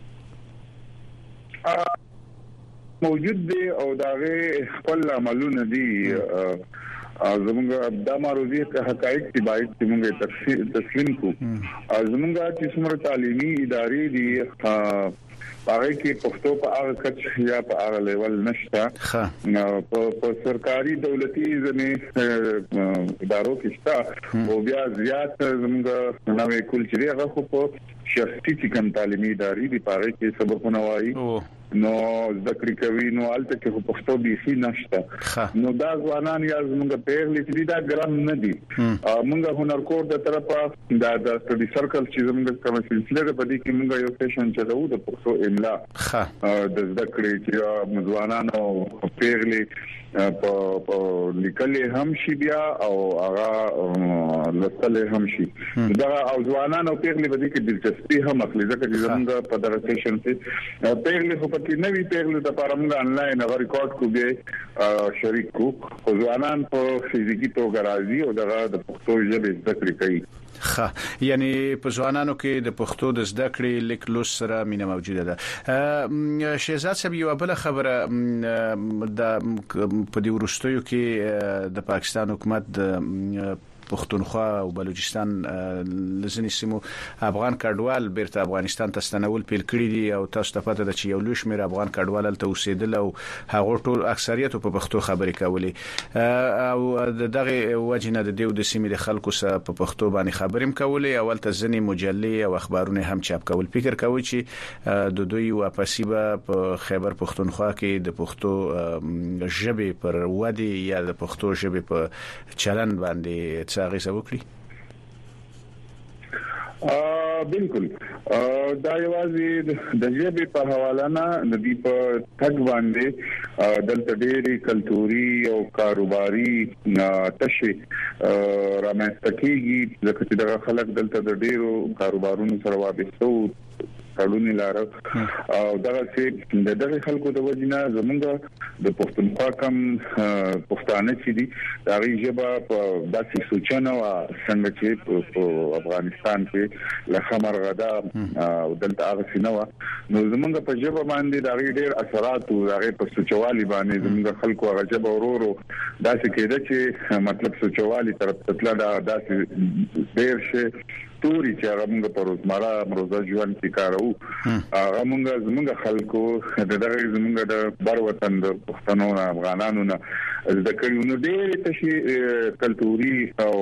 موجود دی او داغه خپل عملونه دي. زمونږ د ماروزي حقایق چې باید موږ تسلیم کو. زمونږ چې څومره تعلیمي ادارې دي هغه کې پښتو په هغه کچ یا په هغه لیول نشته. په سرکاري دولتي ځنې ادارو کې شته او بیا زیات زمونږ نوې کول چې هغه خو په شخصي کم تعلیمي ادارې دي پاره کې سبقونه وایي نو ذکر کوي نو الته کې پښتو بيسي نشته. نو دا ځوانان یا زمونږ پیغلې چې دا ګرام نه دي. موږ هنر کور د طرفه دا د سټډي سرکل چې زمونږ کوم سلسله په دې کې موږ یو سیشن چلو د پښتو املا د ذکر چې ځوانان او پیغلې په لیکل هم شي بیا او هغه لوستل هم شي دا او ځوانانو پیغلي بده کې دلچسپي هم اخلي ځکه چې زموږ په درس سیشن کې پیغلي خو پکې نوي پیغلي د پرمږه انلاین هغه ریکارډ کوي شریک کو ځوانان په فزیکی توګه راځي او د پښتو ژبې زده کړې کوي یعنی په ځوانانو کې د پښتو د زده کړې لیک لوست سره مینه موجوده ده. شهزاد صاحب یو بل خبره د په دې ورستیو کې د پاکستان حکومت د پښتونخوا او بلوچستان لزنی سیمو افغان کډوال بیرته افغانستان ته ستنول پیل کړی دي او تاسو ته پته ده چې یو لوی شمېر افغان کډوال ته اوسېدل او هغه ټول اکثریت په پښتو خبرې کولې او دغه وجنه د دیو د سیمې د خلکو سره په پښتو باندې خبرې کولې اول ته ځنی مجلې او اخبارونه هم چاپ کول. فکر کوي چې د دوی واپسی په خیبر پښتونخوا کې د پښتو ژبې پر ودی یا د پښتو ژبې په چلن باندې هغه څه وکړي. بالکل دا یوازې د ژبې په حواله نه د دې په تګ باندې دلته ډېری کلتوري او کاروباري تشي رامنځته کیږي ځکه چې د خلک دلته د ډېرو کاروبارونو سره وابسته کړونی لار او دغه چې دغه خلکو د وجنه زمونږ د پښتونخوا کم پښتانه چې دي دا ژبه په داسې سوچنه او څنګه چې په افغانستان کې لخمر غدا او دلته هغه سينوا نو زمونږ په ژبه باندې دا ډېر اثرات او هغه په سوچوالي باندې زمونږ خلکو هغه ژبه ورورو داسې کېده چې مطلب سوچوالي طرف ته دا داسې ډېر شي توري چې هغه موږ په روزمره ژوند کې کارو هغه موږ زموږ خلکو دغه زموږ د بر وطن د پښتنو افغانانو نه د کړيونو ډېر تشي کلتوري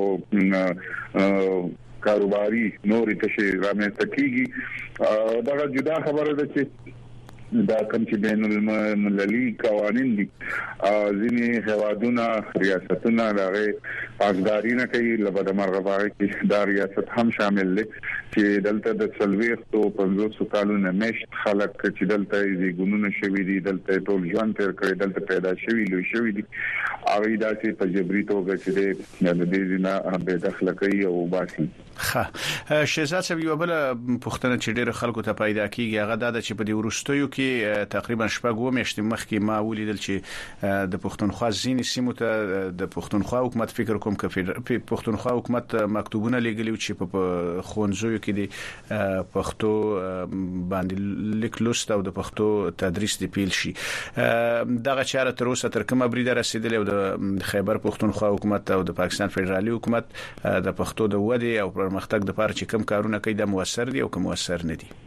او کاروباري نوري تشي رامنځته کیږي دا جدا خبره ده چې دا کوم چې بین المللي قوانين دي ځینې هوادونه ریاستونه دغه پاکداري نه کوي لبد مرغباره کې دا ریاست هم شامل دي چې دلته د سلويختو 500 کالونو مشت خلک چې دلته یې ګونونه شوي دي دلته ټول ژوند تر کړی دلته پیدا شوي لوي شوي دي هغه داسې په جبري توګه چې د دې نه به داخله کوي او باسي. شهزاد صاحب یو بل پښتنه چې ډېر خلکو ته پیدا کیږي هغه د چې په دې ورستیو کې تقریبا شپږ میاشتې مخکې ما ولیدل چې د پښتونخوا ځینې سیمو ته د پښتونخوا حکومت فکر کوم چې پښتونخوا حکومت مکتوبونه لګیلي چې په خونځو کې د پښتو باندې لیک لوست او د پښتو تدریس دی پیل شي دغه چاره تر اوسه تر کومه بریده رسیدلې او د خیبر پښتونخوا حکومت او د پاکستان فدرالي حکومت د پښتو د ودی او پرمختګ د لپاره چې کوم کارونه کوي د موثر دي او کوم موثر نه دي.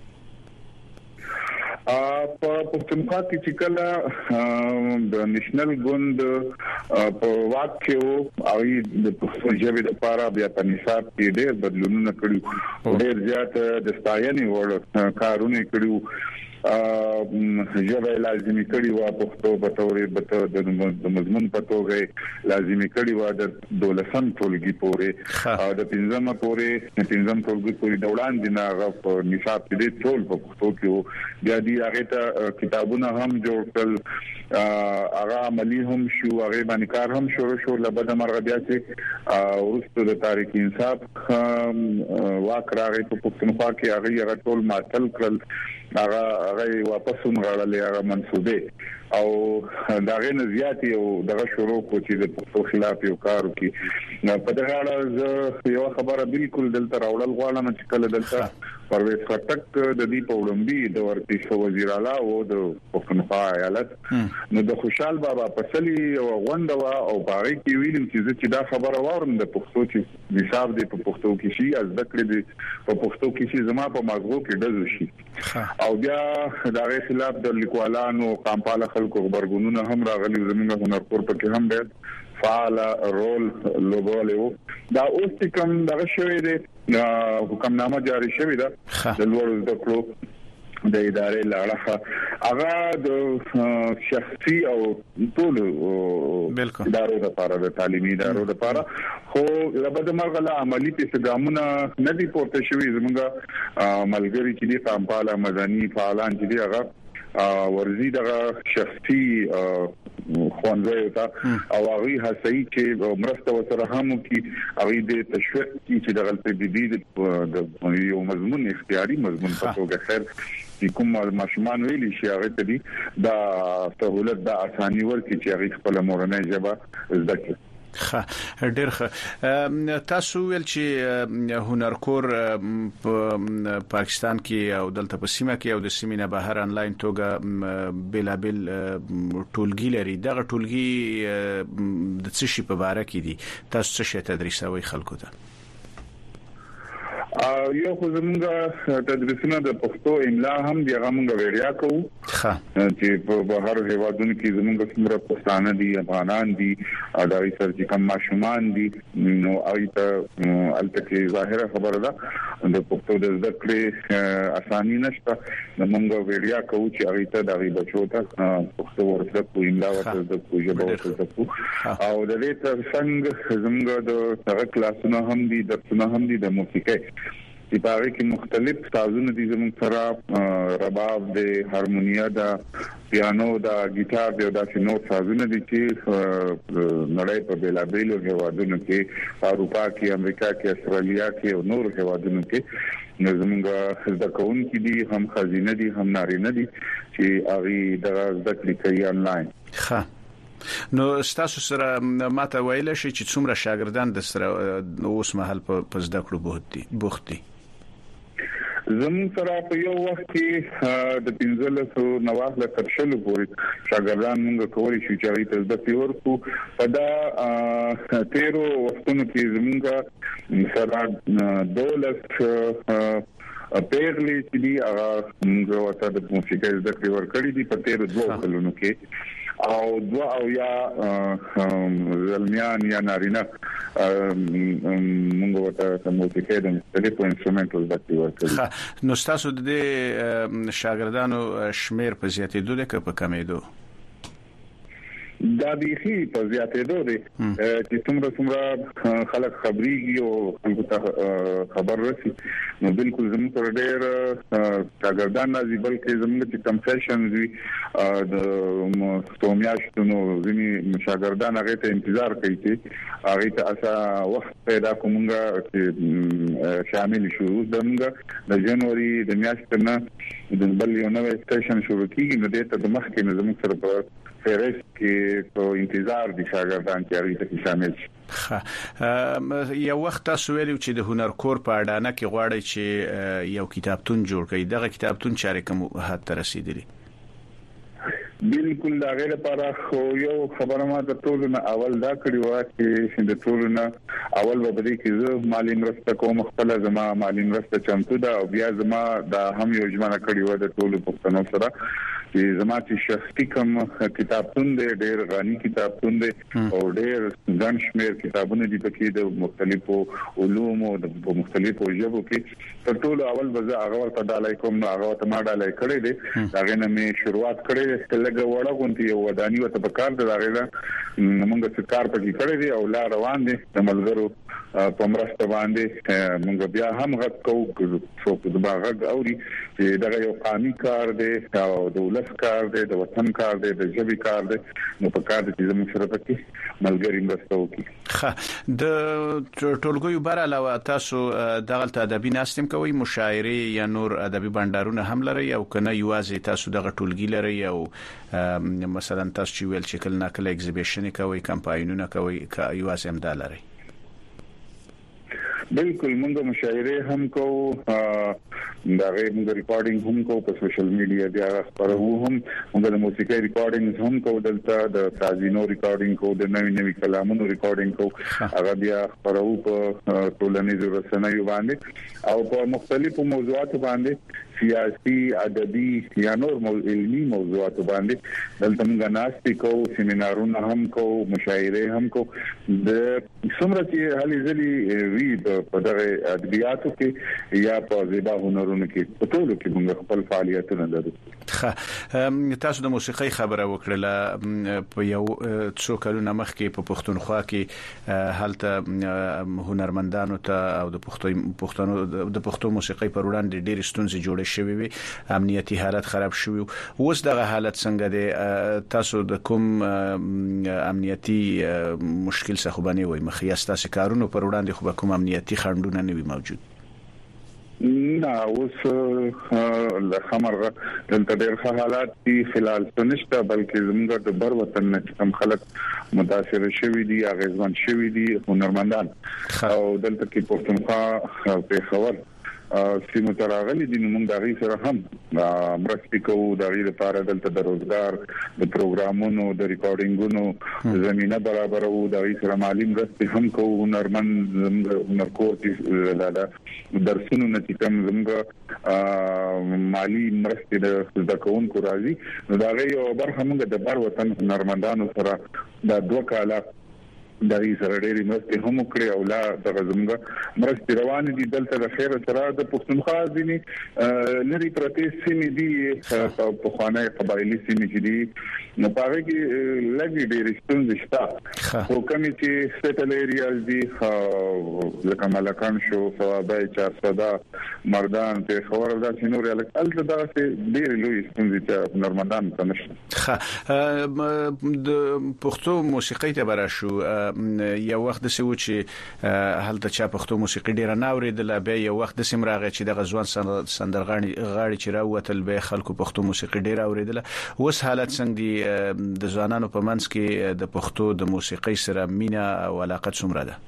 په پښتونخوا کې چې کله د نېشنل ګوند په واک کې او د پښتو ژبې لپاره بیا په نصاب کې ډېر بدلونونه کړي ډېر زیات د ستاینې وړ کارونه کړي ژبه لازمي کړي وا پښتو په تورې د مضمون په توګه لازمي کړي وا د دولسم ټولګي پورې او د پنځم ټولګي پورې د وړاندې نه په نصاب کې ټول په پښتو کې بیا دي هغه ته کتابونه هم جوړ کړل هغه عملی هم شو هغه باندې کار هم شروع لبد مرغ بیا چې ورستو د تاریخ انصاف واک راغی په پښتونخوا کې هغه ټول ماتل کړل هغه واپس غړلې هغه منسوبه او داغه نه زیات یو دغه شروع کو چې د پښتو خلاف یو کار وکي په دغه اړه یو خبره بالکل دلته راوړل غواړم چې کله دلته پرویز خټک د دې په وړاندې د ورتي وزیر اعلی او د پښتونخوا ایالت نو د خوشحال بابا پسلی او غونډه او باغی کې ویل چې دا خبره وارم د پښتو چې نصاب دی په پښتو کې شي از ذکر دی په پښتو کې شي زما په ماغو کې دزو شي او بیا دغه خلاف د لیکوالانو قامپاله خلکو خبرګونونه هم راغلي زموږ هنرپور پکې هم ډېر فعال رول لوبولیو دا اوس کوم دغه شوی دی حکمنامه جاری شوی ده د لوړ زده کړو د ادارې لاړه هغه د شخصي او ټول ادارو لپاره د تعلیمي ادارو لپاره خو لبد مرغله عملی پیغامونه ندي پورته شوی زموږ ملګری چې دي قامپاله مدني فعالان چې دي هغه ورزي دغه شخصي خوانځي ته او هغه هڅي چې مرسته وسره هم کی هغه د تشویق کی چې دغه تدبیر د یو مضمون اختیاري مضمون په توګه خیر کوم ماشومان ویلي شي هغه ته دي دا سہولت دا اساني ورکړي چې هغه خپل مورنۍ ژبه زده کړي. ډېر ښه. تاسو ویل چې هنرکور پاکستان کې او دلته په سیمه کې او د سیمې نه بهر انلاین توګه بلابل ټولګي لري. دغه ټولګي د څه شي په اړه کې دي؟ تاسو څه شي تدریسوي خلکو ته؟ یو خو زمونږ تدریسونه د پښتو املا هم دی هغه مونږ ویډیا کوو چې په بهر هیوادونو کې زمونږ څومره پښتانه دي افغانان دي دا یې سر چې کوم ماشومان دي نو ایته البته ظاهره خبره ده د پښتو د زده کړې اساني نشته مونږ ویډیا کوو چې هغه ته د بچو ته پښتو ورته کوو املا ورته کوو ژبه ورته کوو او د دې څنګه زمونږ د هغه کلاسونه هم دي درسونه هم دي د موسیقي چې په هغه کې مختلف سازونه دي زموږ سره رباب د هارمونیا د پیانو د ګیټار د داسې نور سازونه دي چې نړۍ په بیلابیلو هیوادونو کې اروپا کې امریکا کې استرالیا کې او نور هیوادونو کې زموږ زده کوونکي دي هم خزینه دي هم نارینه دي چې هغه د زده کړې کوي انلاین. نو تاسو سره ماته ویل شي چې څومره شاګردان د سره اوس مهال په زده کړو بوخت دي؟ زموږ سره په یو وخت کې د 1500 نواخله تر شلو پورې شاګردان موږ کولای شو چې هغه ته زده کړو ورکو. په دا 13 وختونو کې زموږ سره 12 پیغلې چې دی هغه موږ ورته د موسیقۍ زده کړې ورکړې دي په 13 کلونو کې او دوا او یا زلمیان یا نارینه موږ ورته موسیقۍ د مختلفو انسټرومنټو زده کړې ورکړې. نو تاسو د شاګردانو شمیر په زیاتېدو ده که په کمیدو؟ دا بيخي په زیاتېدو دي چې څومره خلک خبريږي او خلکو ته خبر رسي نو بالکل زموږ پر ډېر شاګردان راځي بلکې زموږ چې کنسیشن دي د تومیاشتونو ځینې شاګردان هغه ته انتظار کوي چې هغه ته اسا وخت پیدا کومګه چې شامل شو زموږ د جنوري د میاشتې نه د بل یو نوې سټیشن شروع کیږي نو دته د مخکې زموږ سره په فهرست کې په انتظار دي شاګردان چې هغه ته شامل شي. یو وخت تاسو ویلو چې د هنرکور په اډانه کې غواړي چې یو کتابتون جوړ کړي. دغه کتابتون چارې کوم حد ته رسیدلی؟ بالکل دا غیر لپاره خو یو خبره ما د ټولو نه اول دا کړی و چې د ټولو نه اول به دې کې زه مالی مرسته کوم خپل زما مالی مرسته چمتو دا او بیا زما دا هم یو ژمنه کړی و د ټولو پښتنو سره چې زما چې شخصي کوم کتابتون دی ډېر غني کتابتون دی او ډېر ځان شمیر کتابونه دي پکې د مختلفو علوم او د مختلفو ژبو کې تر ټولو اول به زه هغه ورته ډالای کوم نو هغه ته ما ډالای کړی دی هغه نه مې شروعات کړې لږه وړه غونډه یو ودانی وته په کار د هغه موږ څه کار پکې کړی دی او لا روان دي د ملګرو په مرسته باندې موږ بیا هم غږ کوو څوک د باغ اوري چې دا یو قانوني کار دی او دولت کار دی د وطن کار دی د ژبې کار دی نو په کار دي زموږ سره پکې ملګری مرسته وکړي. د ټولګیو بر علاوه تاسو دغه ادبي ناستم کوي مشاعره یا نور ادبي بندرونه هم لري او کنه یوازې تاسو دغه ټولګي لري او مثلا تاسو چې ویل چې کله ناکله ایگزیبیشن کوي کمپاینونه کوي یوازې هم دا لري؟ بالکل موږ مشاعره هم کوو دا موږ ریکارډینګ هم کوو په سوشل میډیا بیا خبرو هم موږ د موسیقي ریکارډینګ هم کوو دلته د سازینو ریکارډینګ کوو د نوې کلامونو ریکارډینګ کوو هغه بیا خبرو په ټولنیزو رسنیو باندې او په مختلفو موضوعاتو باندې سیاسي ادبي یا نور علمي موضوعات باندې دلته موږ ناستې کوو سیمینارونه هم کوو مشاعره هم کوو د څومره چې هلي ځلي وی په دغه ادبیاتو کې یا په زیبا هنرونو کارونو کې په ټولو کې موږ خپل فعالیتونه لرو. تاسو د موسیقي خبره وکړه په یو څو کلونو مخکې په پښتونخوا کې حالت هنرمندانو ته او د پښتو موسیقي پر وړاندې ډېر ستونزې جوړې شوې وي، امنیتي حالت خراب شوی. اوس دغه حالت څنګه دی؟ تاسو د کوم امنیتي مشکل څخه باندې وای مخیاس تاسو کارونو پر وړاندې خو به کوم امنیتي خنډونه نه وي موجود؟ نه، اوس لخمرغه دلته ډېر حالات دي فلحال نشته، بلکې زموږ د بر وطن نه کم خلک متاثر شوي دي، اغیزمن شوي دي هنرمندان او دلته کې پښتونخوا په خبر سیمه تراغلي دي. موږ د غي سره هم مرستې کوو د غي لپاره دلته د روزګار د پروګرامونو د ریکارډینګونو زمينه برابر او د غي سره مالی مرستې هم کوو. هنرمند هنرکور د درسونو نتیجه زموږ مالی مرستې د کوونکو راځي. نو دا غي او برخه موږ د بر وطن هنرمندانو سره د 2 کاله د ری سره ډېری مرستې هم کړې او لا د زموږ مرستې روان دي. دلته د خیر سره د پښتونخوا ځینی لري پرتې سیمې دي په خوانه قبایلی سیمې چې دي، نو پاره کې لګي ډېر ستونزې شته. خو کومې چې سټل ایریاز دي لکه ملکان شو، ثوابای، چارسده، مردان، په خبر دا چې نور الته دا ډېر لوی ستونزې چې هنرمندان ته نشته. د پښتو موسیقي ته براشو یو وخت د سوي چې هلته چا پښتو موسیقي ډیره ناوریدله، بیا یو وخت د سیمراغه چې د غزوان سندرغاړي چې راوتل به خلکو پښتو موسیقي ډیره اوریدله. اوس حالت څنګه دی د ځوانانو په منځ کې د پښتو د موسیقي سره مینا او علاقه څومره ده؟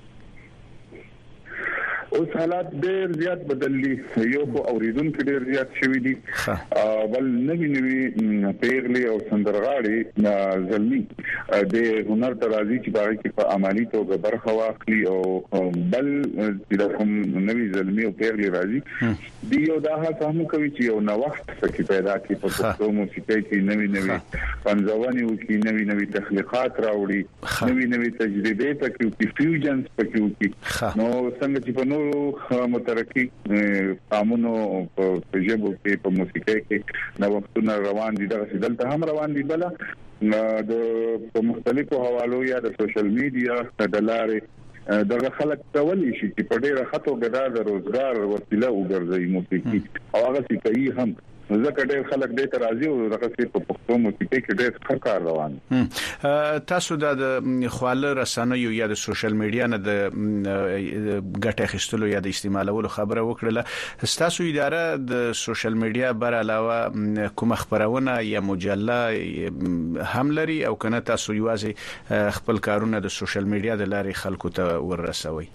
اوس حالات ډېر زیات بدللي، یو خو اوریدونکو ډېر زیات شوي دي، بل نوی پیغلي او سندرغاړي زلمي د هنر ترازی چې باغ کې په عملی توګه برخه واخلي او بل د کوم نوی زلمي او پیغلي راځي دی یو دا هم کوي چې یو نو وخت کې پیدا کی په پښتو موسیقۍ کې نوی پنځونی او کې نوی تخلیقات راوړي، نوی تجربه پکې او فیوژنز پکې نو څنګه چې په نو مترقي قانونو په ژبه کې په موسیقۍ کې نو وختونه روان دي، دغه دلته هم روان دي. بل د مختلفو حوالو یا د سوشل میډیا د لارې دغه خلک تولي شي چې په ډیره خطو ګډا د روزګار وسیله وګرځي موسیقي او هغه چې کوي هم ځکه ډېر خلک دې ته راځي او دغه په پښتو موسیقۍ کې ډېر ښه کار روان. تاسو د خواله رسنیو یا د سوشل میډیا نه د ګټه اخیستلو یا د استعمالولو خبره وکړه، تاسو اداره د سوشل میډیا بر علاوه کوم خبرونه یا مجله هم لري او کنه تاسو یوازې خپل کارونه د سوشل میډیا د لارې خلکو ته ورسوي؟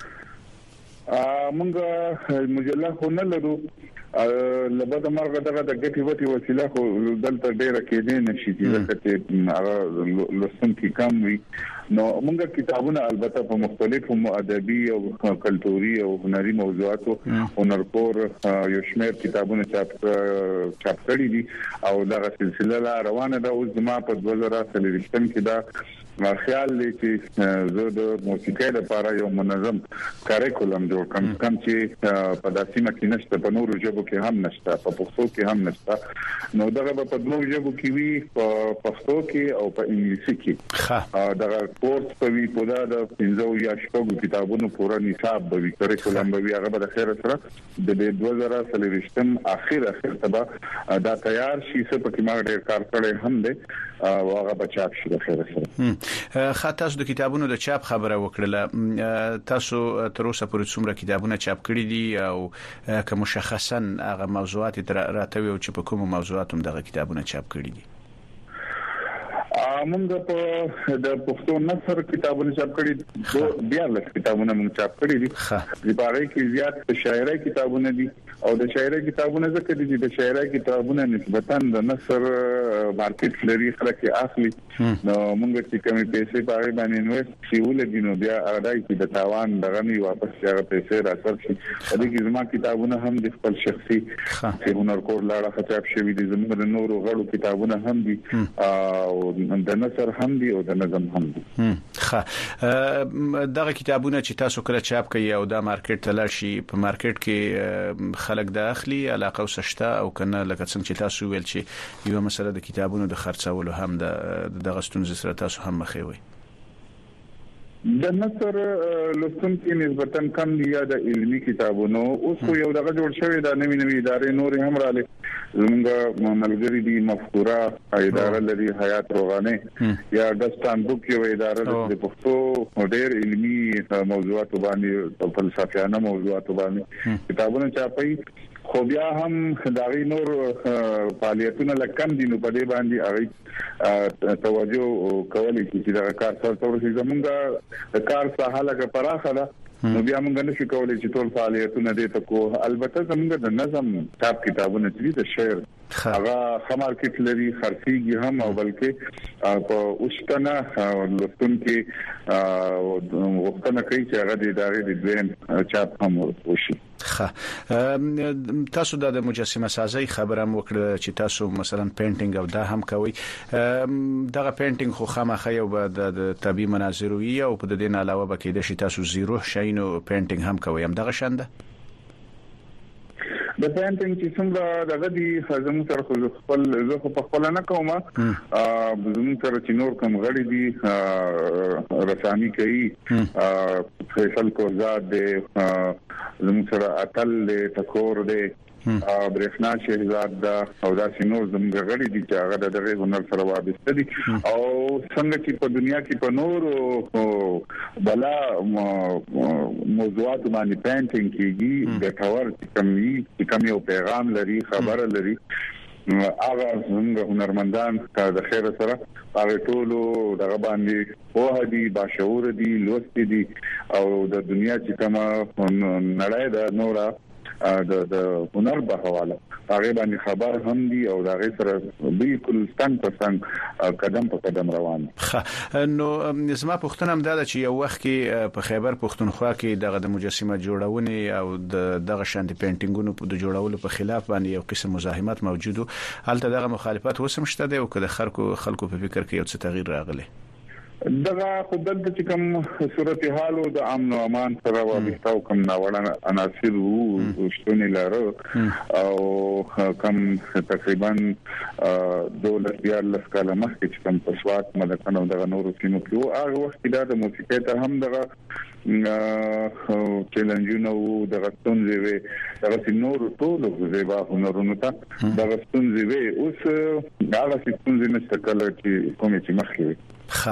مونږ مجله خو نه لرو، لبد مرغه دغه د ګټي وتی وسیله خو دلته ډیره کېدې نشي چې هغه لسم کې کم وي. نو موږ کتابونه البته په مختلفو ادبي او کلتوري او هنري موضوعاتو هنرکور یو شمېر کتابونه چاپ کړي دي او دغه سلسله روانه ده. اوس ما په 2023 کې دا خیال دی چې زه د موسیقۍ لپاره یو منظم کاریکولم جوړ کړم چې په داسې مکه نشته، په نورو ژبو کې هم نشته، په پښتو کې هم نشته. نو دغه په دوه ژبو کې وی، په پښتو کې او په انګلیسي کې دغه کورس په وی په دا د 15 یا شپږ کتابونو پورا نصاب به وی، کاریکولم به وی. هغه به خیر سره د 2023 اخر تبا دا تیار شي، څه په کې ما ډېر کار کړی هم دی او هغه به چاپ شي خیر سره. تاسو د کتابونو د چاپ خبره وکړه، تاسو تر اوسه پورې څومره کتابونه چاپ کړي دي او که مشخصا هغه موضوعات راتوي او چې په کومو موضوعاتو دغه کتابونه چاپ کړي دي؟ موږ په د پښتو نثر کتابونه چاپ کړي، بیا له کتابونه موږ چاپ کړي دي. د باغې کې زیات شاعري کتابونه دي او د شاعري کتابونه ځکه دي چې د شاعري کتابونه نسبتاً د نثر مارکیټ لري، خلک اخلي. نو موږ چې کومې پیسې باغې باندې انویسټ شي ولګي نو بیا اړای چې د تاوان دغه نه واپس هغه پیسې راځي. د دې زما کتابونه هم د خپل شخصي چې هنرکور لاړه خطاب شوی دي، زموږ د نورو غړو کتابونه هم دي او د نثر هم دي او د نظم هم دي. دغه کتابونه چې تاسو کله چاپ کوي او د مارکیټ ته لاړ شي په مارکیټ کې خلک د اخلي علاقه وسشته او کنه لکه څنګه چې تاسو ویل چې یو مسله د کتابونو د خرڅولو هم د غستون سره تاسو هم مخې وي. د نثر لوستونکو نسبتاً کم دي یا د علمي کتابونو اوس یو دغه جوړ شوی د نوې ادارې نور هم رااله زموږ ملګری دي مفکوره اداره لري حیات روغانه یا دستان بوک یو اداره د پښتو ډېر علمي موضوعات باندې فلسفیانه موضوعات باندې کتابونه چاپي خو بیا هم داغي نور فعالیتونه لکم دي نو په دې باندې هغه توجه کولای چې دا کار سره تورې زمونږه کار ساحه لکه پراخه ده نو بیا موږ نه شو کولای چې ټول فعالیتونه دې ته کو البته زمونږ د نظم کتاب کتابونه چې د شعر هغه خمارکټ لري خرڅيږي هم او بلکې په اوشتنه لوستونکو وختونه کوي چې هغه د ادارې د دویم چاپ هم وشي. تاسو د مجسمه سازي خبره وکړه چې تاسو مثلا پینټینګ او دا هم کوي دغه پینټینګ خو خامخا یو د طبي مناظروي او په دې نه علاوه بکې د شي تاسو زیرو شینو پینټینګ هم کوي هم دغه شانده د پینټینګ چې څنګه دغه دي خزم سره خپل زه په خپل نه کوم زموږ سره چې نور کوم غړي دي رسامي کوي فیصل کوزاد زموږ سره اتل ټکور دی برېښنا شهزاد دا او دا سينور زموږ غړي دي چې هغه دغه هنر سره وابسته دي او څنګه چې په دنیا کې په نور بلا موضوعات باندې پینټینګ کیږي د ټاور چې کوم یو پیغام لري خبره لري هغه زموږ هنرمندان د خیر سره هغه ټولو دغه باندې په دي باشعور دي لوست دي او د دنیا چې کوم نړۍ د نورا د هنر په حواله هغه باندې خبر هم دي او دا غي سره بالکل ستنګ په څنګ قدم په قدم روان. نو زما پوښتنه هم دا چې یو وخت کې په خیبر پښتونخوا کې دغه مجسمه جوړونه او دغه شاند پینټینګونو په جوړولو په خلاف باندې یو قسم مزاحمت موجوده هلته دغه مخالفت وسم شته دی او کله خلکو په فکر کې یو څه تغییر راغلی دغه خدای چې کوم صورتحال د امن او امان سره وابسته او کوم ناوړه عناصر وو شتون لاره او کوم تقریبا دولت بیا لسکاله مخکې چې کوم پښوات مدکنه دغه نورو سیمو کې هغه وخت د موسیقي ته هم دغه چیلنجونه وو دغه ستونزې وي دغه نور ټول زیبا هنرونو ته دغه ستونزې وي اوس هغه ستونزې نشته کله چې کومې چې مخکې وي.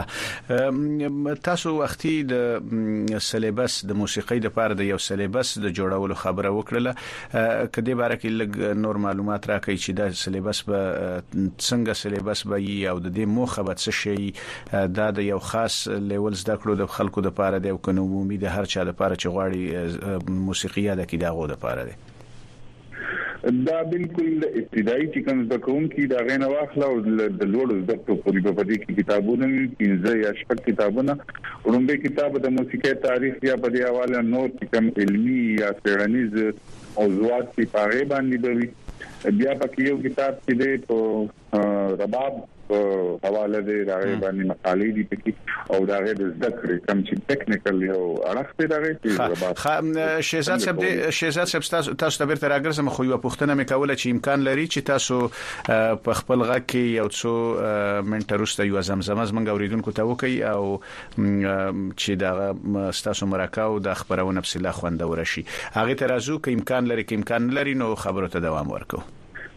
تاسو وختي د سلیبس د موسیقۍ د پاره د یو سلیبس د جوړولو خبره وکړه کدی باره کې لږ نور معلومات راکړئ چې د سلیبس به څنګه سلیبس به او د دې موخه به څه شي دا د یو خاص لیول زده کړو د خلکو د پاره د عمومي د هر چا د پاره چې غواړي موسیقي د کیداغو د پاره دی دا بالکل ابتدایي چې کوم د کوم کې دا غنه واخله او د لوړو زده کړو په دې کې کتابونه 15 یا 16 کتابونه ورنده کتاب د موسیقي تاریخ یا په دې حواله نور کوم علمي یا څېړنیز موضوعات په اړه باندې دی بیا پکې یو کتاب چې د رباب حواله دی راغی باندې مقالې دي پکې او دا غي د ذکر کوم چې ټیکنیکل یو اړخ دی راغی شهزاد صاحب تاسو ته بیرته راګرځم خو یو پوښتنه مې کوله چې امکان لري چې تاسو په خپل غږ کې یو څو منټه وروسته یو زمزمه زمنګ اوریدونکو ته وکي او چې دا تاسو مرکاو د خبرونه بسلا خوندور شي هغه ته راځو که امکان لري نو خبرو ته دوام ورکو.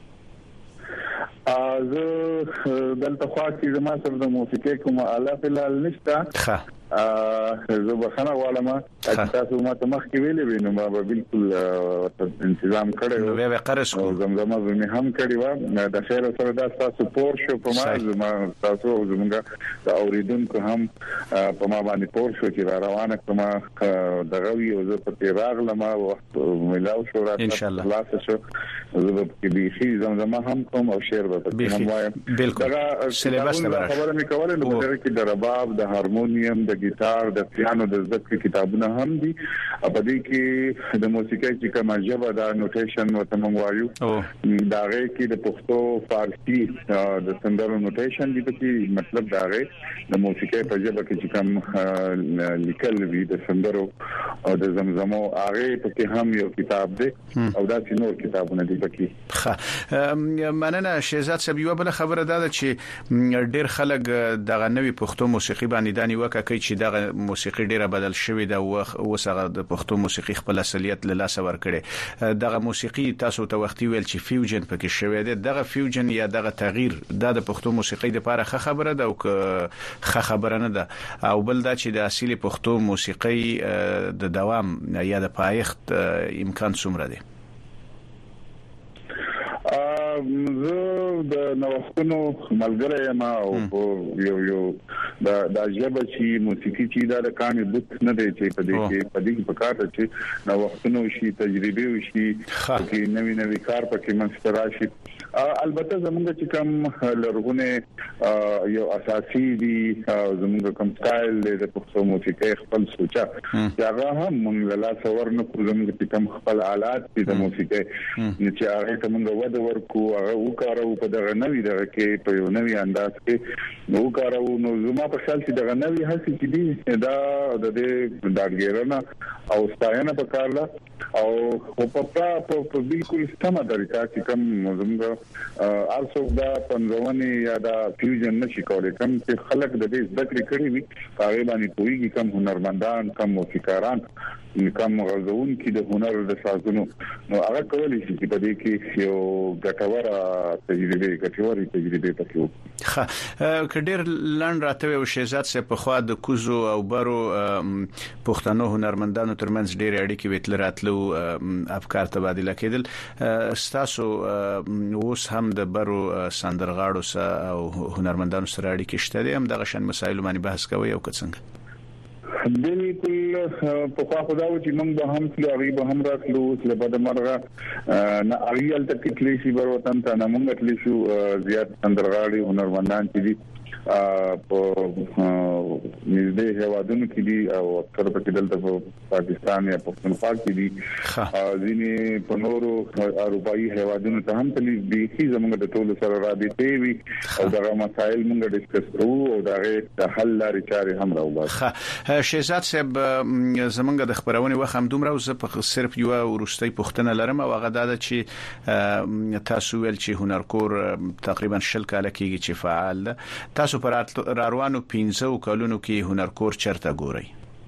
زه دلته خو چې زما سره د موسیقي کومه آله فلال نشته زه بخنه غواړم چې تاسو ما ته مخکې ویلې نو ما بالکل تنظیم کړو نو به قرض کو زمزمه به هم کړی و د خیر سره د تاسو پور شو په ما زما تاسو زمونږ د اوریدونکو هم په ما باندې پور شو چې روانه کومه دغه یو زه په راغلم وخت ملاو شو راته خلاص شو زه په بيخي زمزمه هم کوم او شعر به بالکل سلیبس ته خبره مې کوله نو دغه کې د رباب د هارمونیم د د ګیټار د پیانو د ذکر کتابونه هم دي په دې کې د موسیقي چې کوم ژبه د نوټیشن او تمنګوایو دا غي کې د پښتو فارسی د سندرو نوټیشن دي چې مطلب دا غي د موسیقي په ژبه کې چې کوم لیکل وي د سندرو او د زمزمو هغه په کې هم یو کتاب دی او دا نور کتابونه دي پکې. مننه شهزاد صاحب. یو بل خبره ده چې ډیر خلک دغه نوې پښتو موسیقي باندې دانی وکړي چې دغه موسیقي ډیره بدل شوې ده او وسغه د پښتو موسیقي خپل اصلیت له لاس ور کړي. دغه موسیقي تاسو ته وختي ویل چې فیوژن پکې شوې ده. دغه فیوژن یا دغه تغییر د پښتو موسیقي لپاره ښه خبره ده او ښه خبره نه ده او بل دا چې د اصلي پښتو موسیقي د دوام یا د پایښت امکان څومره دی؟ زه د نوښتونو ملګری یم او یو د ژبه چې موسیقي چې د کاني بوت نه دی چې په دې کې په کار چې نوښتونو شي تجربه وشي چې نوې کار پکې منځ راشي. البته زمونږ چې کوم لرغونه یو اساسي دي زمونږ کوم سټایل د پښتو موسیقي خپل سوچا هغه هم موږ لا څور نه کوو. زمونږ چې کوم خپل آلات دي د موسیقي چې هغه کومه وده ورکو هغه وکړو په دغه نوې دغه کې په یو نوې انداز کې نو وکړو. نو زما په خیال چې دغه نوې هڅه چې دي دا د دې داګیرنه او ستاینه په کار ده او په بالکل سمه طریقه چې کوم زموږ ارسو دا پنځونی یا دا فیوژن نشي کولای کوم چې خلک د دې ذکر کړی وي هغه باندې کوي کوم هنرمندان کوم موسیقاران کوم غزون کې د هنر د سازونو نو هغه کولی شي چې په دې کې یو ګټوره تجربه پکې وکړي. کډیر لاند راته او شهزاد سه په خوا د کوزو او برو پښتنو هنرمندانو ترمنځ ډېر اړیکې وتل راتلو افکار تبادله کېدل. ستاسو اوس هم د برو سندرغاړو سره او هنرمندانو سره اړیکې شته دي هم دغه شان مسایل باندې بحث کوي او څنګه؟ بالکل په خوا خداو چې موږ به هم تلوي به هم راتلو چې په دمرغه نه اړیل تکلیفي شي وروتن ته نه موږ تللی شو زیات سندرغاړي هنرمندان چې دي په نږدې هوادونو کې دي او اکثر په دلته په پاکستان یا پښتونخوا کې دي ځینې په نورو اروپאי هوادونو ته هم تللی دي چې زموږ د ټولو سره رابطې وي او دغه مسایل موږ ډیسکس کوو او دغه حل لارې چارې هم راوباسو. شهزاد صاحب زمونږ د خبرونه وخت هم دومره زه په صرف یو ورستۍ پښتنه لرم او هغه دا چې تاسو ول چې هنرکور تقریبا 10 کال کېږي چې فعال ده. تاسو پر روانو 15 کلونو کې هنرکور چرته ګورئ؟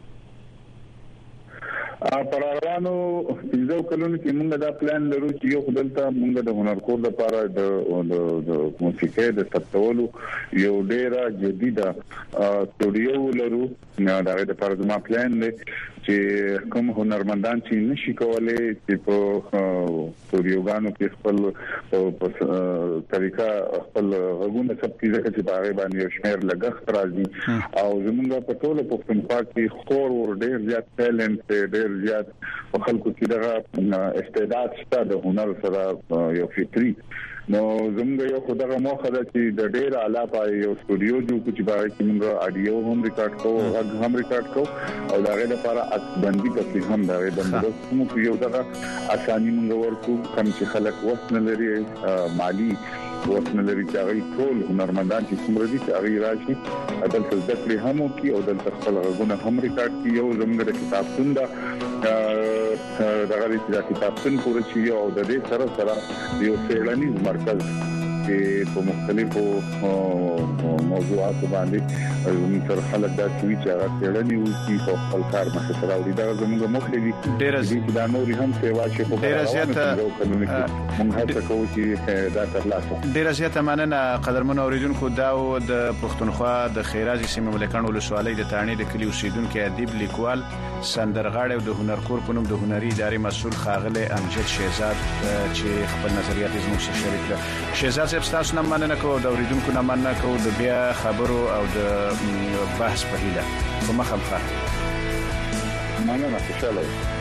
پر روانو 15 کلونو کې موږ دا پلان لرو چې یو خدلته موږ د هنرکور لپاره د موسیقي د ثبتولو یو ډیره جديده سټوډیو لرو. دا د لپاره ما پلان دی چې کوم هنرمندان چې نشي کولای چې په سټوډیوګانو کې خپل په طریقه خپل غوونه سب کیږي چې باغې باندې یو شمیر لګښت راځي او زمونږ په ټولو پښتونخوا کې خور ور ډیر زیات ټیلنټ ډیر زیات خلکو کې دغه استعداد شته د هنر سره یو فطري. نو زموږ یو خدای موخه ده چې د ډیر اعلی پای یو سټوډیو جوړ کړو چې باندې موږ اډیو هم ریکارډ کوو غږ هم ریکارډ کوو او دا غي لپاره اکبندي پکې هم دا غي بندوبست موږ یو دغه اساني موږ ورکو کوم چې خلک وخت نه لري مالی وخت نه لري چې هغه ټول هنرمندان چې څومره دي چې هغه راشي عدالت ذکر هم کوي او د خپل غږونه هم ریکارډ کوي. یو زموږ د کتابتون دا غوړي چې کتابتون پوره شي او د دې سره یو څېړنیز مرکز چې په مختلفو موضوعاتو باندې موږ خلک دا چې هغه څېړنې وکړي په خپل کار مخه راوړي. دا زموږ مخکې دي ډېر زیات دا نور هم سیوا شي په ډېر زیات موږ هڅه کوو چې دا ترلاسه. ډېر زیات مننه قدرمن اوریدونکو. دا د پښتونخوا د خیرازي سیمه ملکان ولسوالۍ د تانې د کلی اوسیدونکو ادیب لیکوال سندرغاړی او د هنرکور په نوم د هنري ادارې مسؤل خاغله امجد شهزاد چې خپل نظریات زموږ سره شریک کړل. شهزاد صاحب تاسو نه مننه کوم د اوریدونکو نه مننه کوم د بیا خبرو او د بحث په هیله کومه خبره مننه خوشاله